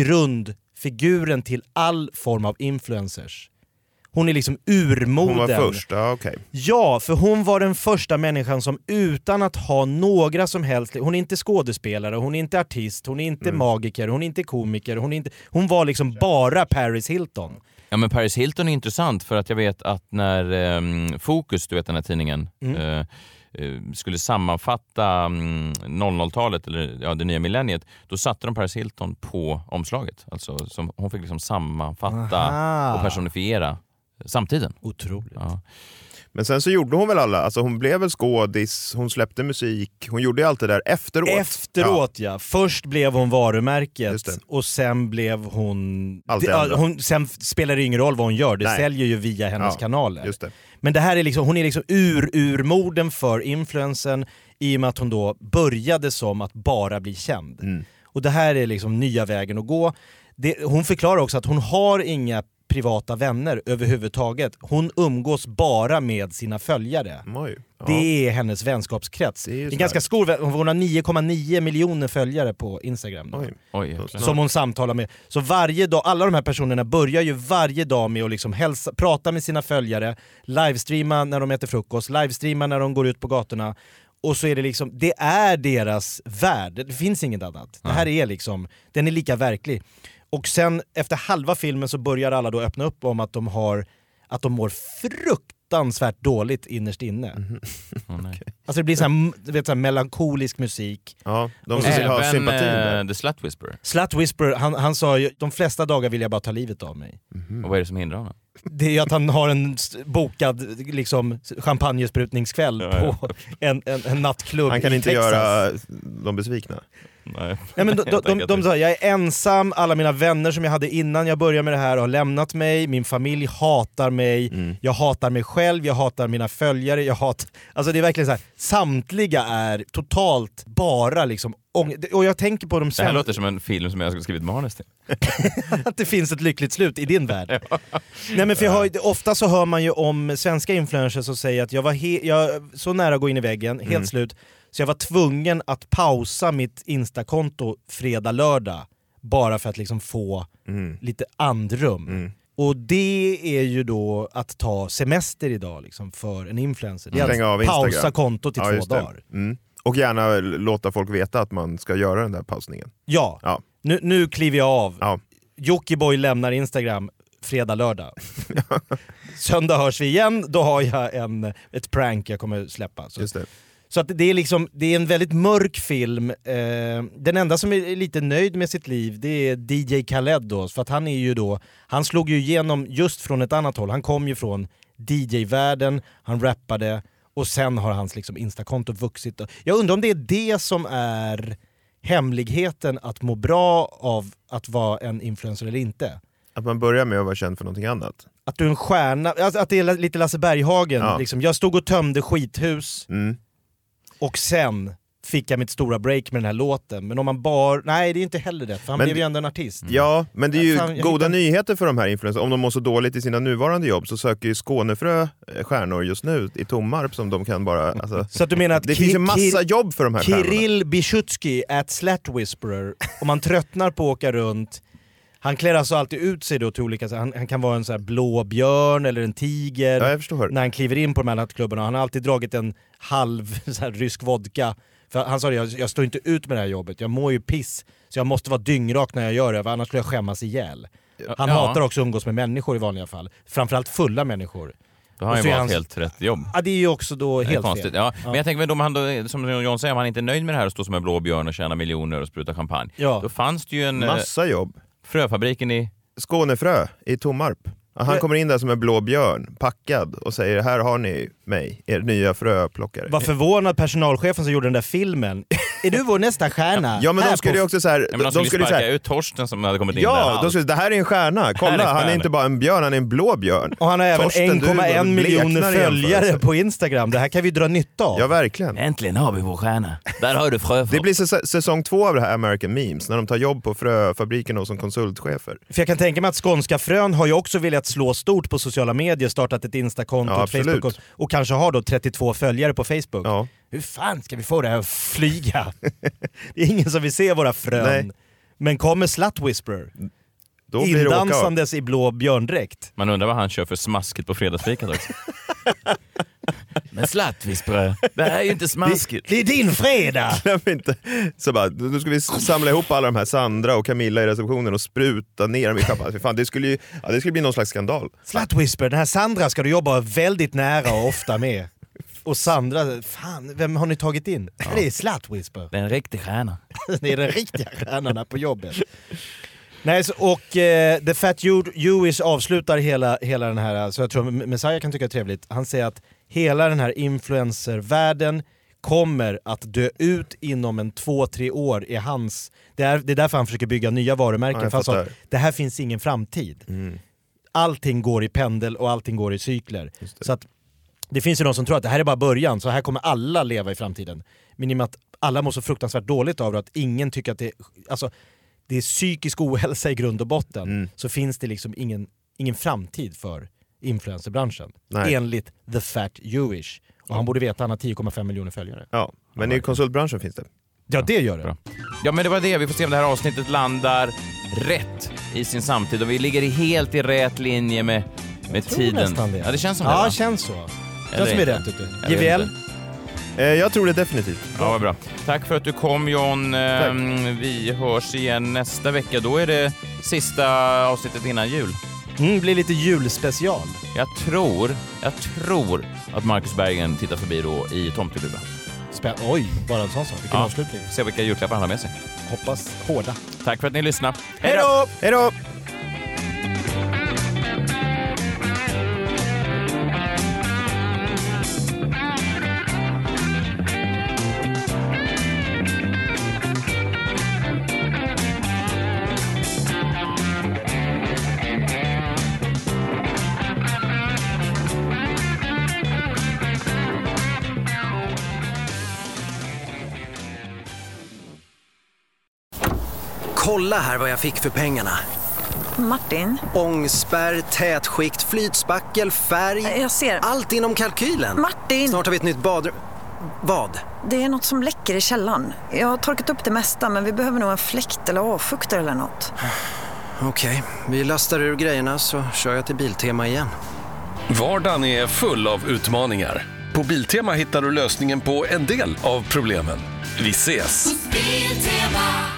grundfiguren till all form av influencers. Hon är liksom urmoden. Hon var först, ja okej. Okay. Ja, för hon var den första människan som utan att ha några som helst... Hon är inte skådespelare, hon är inte artist, hon är inte mm. magiker, hon är inte komiker. Hon, är inte, hon var liksom bara Paris Hilton. Ja, men Paris Hilton är intressant för att jag vet att när um, Fokus, du vet den här tidningen... Mm. Uh, skulle sammanfatta mm, noll noll-talet eller ja, det nya millenniet, då satte de Paris Hilton på omslaget. Alltså, som, hon fick liksom sammanfatta Aha. och personifiera samtiden. Otroligt. Ja. Men sen så gjorde hon väl alla, alltså hon blev väl skådis, hon släppte musik, hon gjorde allt det där efteråt. Efteråt ja. ja. Först blev hon varumärket och sen blev hon... Allt det, hon sen spelar det ingen roll vad hon gör, det Nej. säljer ju via hennes ja, kanaler. Just det. Men det här är liksom, hon är liksom ur-urmorden för influensen i och med att hon då började som att bara bli känd. Mm. Och det här är liksom nya vägen att gå. Det, hon förklarar också att hon har inga privata vänner överhuvudtaget. Hon umgås bara med sina följare. Oj, ja. Det är hennes vänskapskrets. Det är, det är ganska stor, hon har nio komma nio miljoner följare på Instagram. Oj. Oj, som hon samtalar med. Så varje dag, alla de här personerna börjar ju varje dag med att liksom hälsa, prata med sina följare, livestreama när de äter frukost, livestreama när de går ut på gatorna. Och så är det liksom, det är deras värld. Det finns inget annat. Det här är liksom, den är lika verklig. Och sen efter halva filmen så börjar alla då öppna upp om att de har att de mår fruktansvärt dåligt innerst inne. Mm. Oh, nej. Alltså det blir så här, vet, så här melankolisk musik. Ja, de vill även, ha sympati med. The Slut Whisperer. Slut Whisperer, han, han sa ju, de flesta dagar vill jag bara ta livet av mig. Mm. Och vad är det som hindrar honom? Det är att han har en bokad liksom, champagnesprutningskväll ja, ja. på en, en, en nattklubb. Han kan i inte Texas. göra de besvikna. Nej. Nej, men de, de, de, de sa, jag är ensam, alla mina vänner som jag hade innan jag började med det här har lämnat mig, min familj hatar mig, mm. jag hatar mig själv, jag hatar mina följare, jag hatar... Alltså det är verkligen så här, samtliga är totalt bara liksom ång... Och jag tänker på de svenska... Det här låter som en film som jag skulle skrivit manus till. Att det finns ett lyckligt slut i din värld. Ja. Nej, men för jag har, ofta så hör man ju om svenska influencers som säger att jag var he... jag så nära att gå in i väggen, helt mm. slut. Så jag var tvungen att pausa mitt Insta-konto fredag, lördag. Bara för att liksom få mm. lite andrum. Mm. Och det är ju då att ta semester idag liksom, för en influencer. Det är mm. att pausa kontot i ja, två dagar. Mm. Och gärna låta folk veta att man ska göra den där pausningen. Ja, ja. Nu, nu kliver jag av. Ja. Jockiboi lämnar Instagram fredag, lördag. Söndag hörs vi igen, då har jag en, ett prank jag kommer släppa. Så. Just det. Så att det är liksom, det är en väldigt mörk film. Eh, den enda som är lite nöjd med sitt liv, det är D J Khaled då, för att han är ju då, han slog ju igenom just från ett annat håll. Han kom ju från D J-världen, han rappade och sen har hans liksom Instakonto vuxit. Jag undrar om det är det som är hemligheten att må bra av att vara en influencer eller inte. Att man börjar med att vara känd för någonting annat. Att du är en stjärna, att det är lite Lasse Berghagen. Ja. Liksom. Jag stod och tömde skithus. Mm. Och sen fick jag mitt stora break med den här låten. Men om man bara... Nej, det är inte heller det. För han men, blev ju ändå en artist. Ja, men det är ju fan, goda hittar... nyheter för de här influencers. Om de mår så dåligt i sina nuvarande jobb så söker ju Skånefrö stjärnor just nu i Tommarp som de kan bara... Alltså, så att du menar att det Ki- finns ju massa Ki- jobb för de här Kirill stjärnorna. Bichutski at Slut Whisperer. Om man tröttnar på att åka runt... Han klär alltså alltid ut sig då till olika... Han, han kan vara en så här blå björn eller en tiger. Ja, jag förstår. När han kliver in på de här nattklubbarna. Han har alltid dragit en halv så här, rysk vodka. För han sa det, jag, jag står inte ut med det här jobbet. Jag mår ju piss. Så jag måste vara dyngrak när jag gör det. För annars skulle jag skämmas ihjäl. Han ja. hatar också att umgås med människor i vanliga fall. Framförallt fulla människor. Då har han ju valt helt rätt jobb. Ja, det är ju också då helt konstigt. fel. Ja. Ja. Men jag tänker, om han då, som John säger, om han inte är nöjd med det här och står som en blå björn och tjänar miljoner och sprutar champagne. Ja. Då fanns det ju en... Massa jobb. Fröfabriken i... Skånefrö i Tommarp. Han kommer in där som en blå björn, packad, och säger här har ni mig, er nya fröplockare. Var förvånad personalchefen som gjorde den där filmen är du vår nästa stjärna? Ja, men här de skulle ju på... också så här, ja, men de, de skulle skulle sparka så här, ut Torsten som hade kommit in ja, där. de skulle, det här är en stjärna. Kolla, är en han är stjärna. inte bara en björn, han är en blå björn. Och han har även Torsten, en komma en miljoner följare på Instagram. Det här kan vi dra nytta av. Ja, verkligen. Äntligen har vi vår stjärna. Där har du frö. Det blir säs- säsong två av det här American Memes, när de tar jobb på fröfabriken och som konsultchefer. För jag kan tänka mig att Skånska Frön har ju också velat slå stort på sociala medier, startat ett Instakonto, Ja, ett Facebook och kanske har då trettiotvå följare på Facebook. Ja. Hur fan ska vi få det här att flyga? Det är ingen som vill se våra frön. Nej. Men kommer Slut Whisperer Då blir det åka av. indansandes i blå björndräkt. Man undrar vad han kör för smaskigt på fredagsfikat också. Men Slut Whisperer, det här är ju inte smaskigt. Det, det är din fredag! inte. Så bara, då ska vi samla ihop alla de här Sandra och Camilla i receptionen och spruta ner dem i kappan. Fan, det skulle ju ja, det skulle bli någon slags skandal. Slut Whisperer, den här Sandra ska du jobba väldigt nära och ofta med. Och Sandra, fan, vem har ni tagit in? Ja. Det är Slut Whisperer. Det är en riktig stjärna. Det är den riktiga stjärnan på jobbet. Nej, så, och eh, The Fat Jewish avslutar hela, hela den här, så jag tror Messiah kan tycka det är trevligt. Han säger att hela den här influencervärlden kommer att dö ut inom en två, tre år i hans... Det är, det är därför han försöker bygga nya varumärken. Ja, för han sa, det här finns ingen framtid. Mm. Allting går i pendel och allting går i cykler. Så att det finns ju någon som tror att det här är bara början, så här kommer alla leva i framtiden. Men i och med att alla mår så fruktansvärt dåligt av det, att ingen tycker att det... Alltså, det är psykisk ohälsa i grund och botten, mm. så finns det liksom ingen, ingen framtid för influencerbranschen. Nej. Enligt The Fat Jewish. Och mm. han borde veta att han har tio komma fem miljoner följare. Ja, men ja, i konsultbranschen finns det. Ja, det gör det. Bra. Ja, men det var det. Vi får se om det här avsnittet landar rätt i sin samtid. Och vi ligger helt i rätt linje med, med tiden. Det. Ja, det känns som ja, det. Ja, det känns så. Det känns som är rätt ute. G V L? Jag tror det definitivt. Ja, vad bra. Tack för att du kom, John. Tack. Vi hörs igen nästa vecka. Då är det sista avsnittet innan jul. Mm, blir lite julspecial. Jag tror, jag tror att Marcus Berggren tittar förbi då i Tomteluva. Spä- Oj, bara en sån sak. Vilken ja. avslutning. Se vilka julklappar han har med sig. Hoppas hårda. Tack för att ni lyssnade. Hej då! Hej då! Kolla här vad jag fick för pengarna. Martin? Ångspärr, tätskikt, flytspackel, färg. Jag ser. Allt inom kalkylen. Martin! Snart har vi ett nytt badrum. Vad? Det är något som läcker i källaren. Jag har torkat upp det mesta, men vi behöver nog en fläkt eller avfuktare eller något. Okej, okay. Vi lastar ur grejerna så kör jag till Biltema igen. Vardagen är full av utmaningar. På Biltema hittar du lösningen på en del av problemen. Vi ses! Biltema.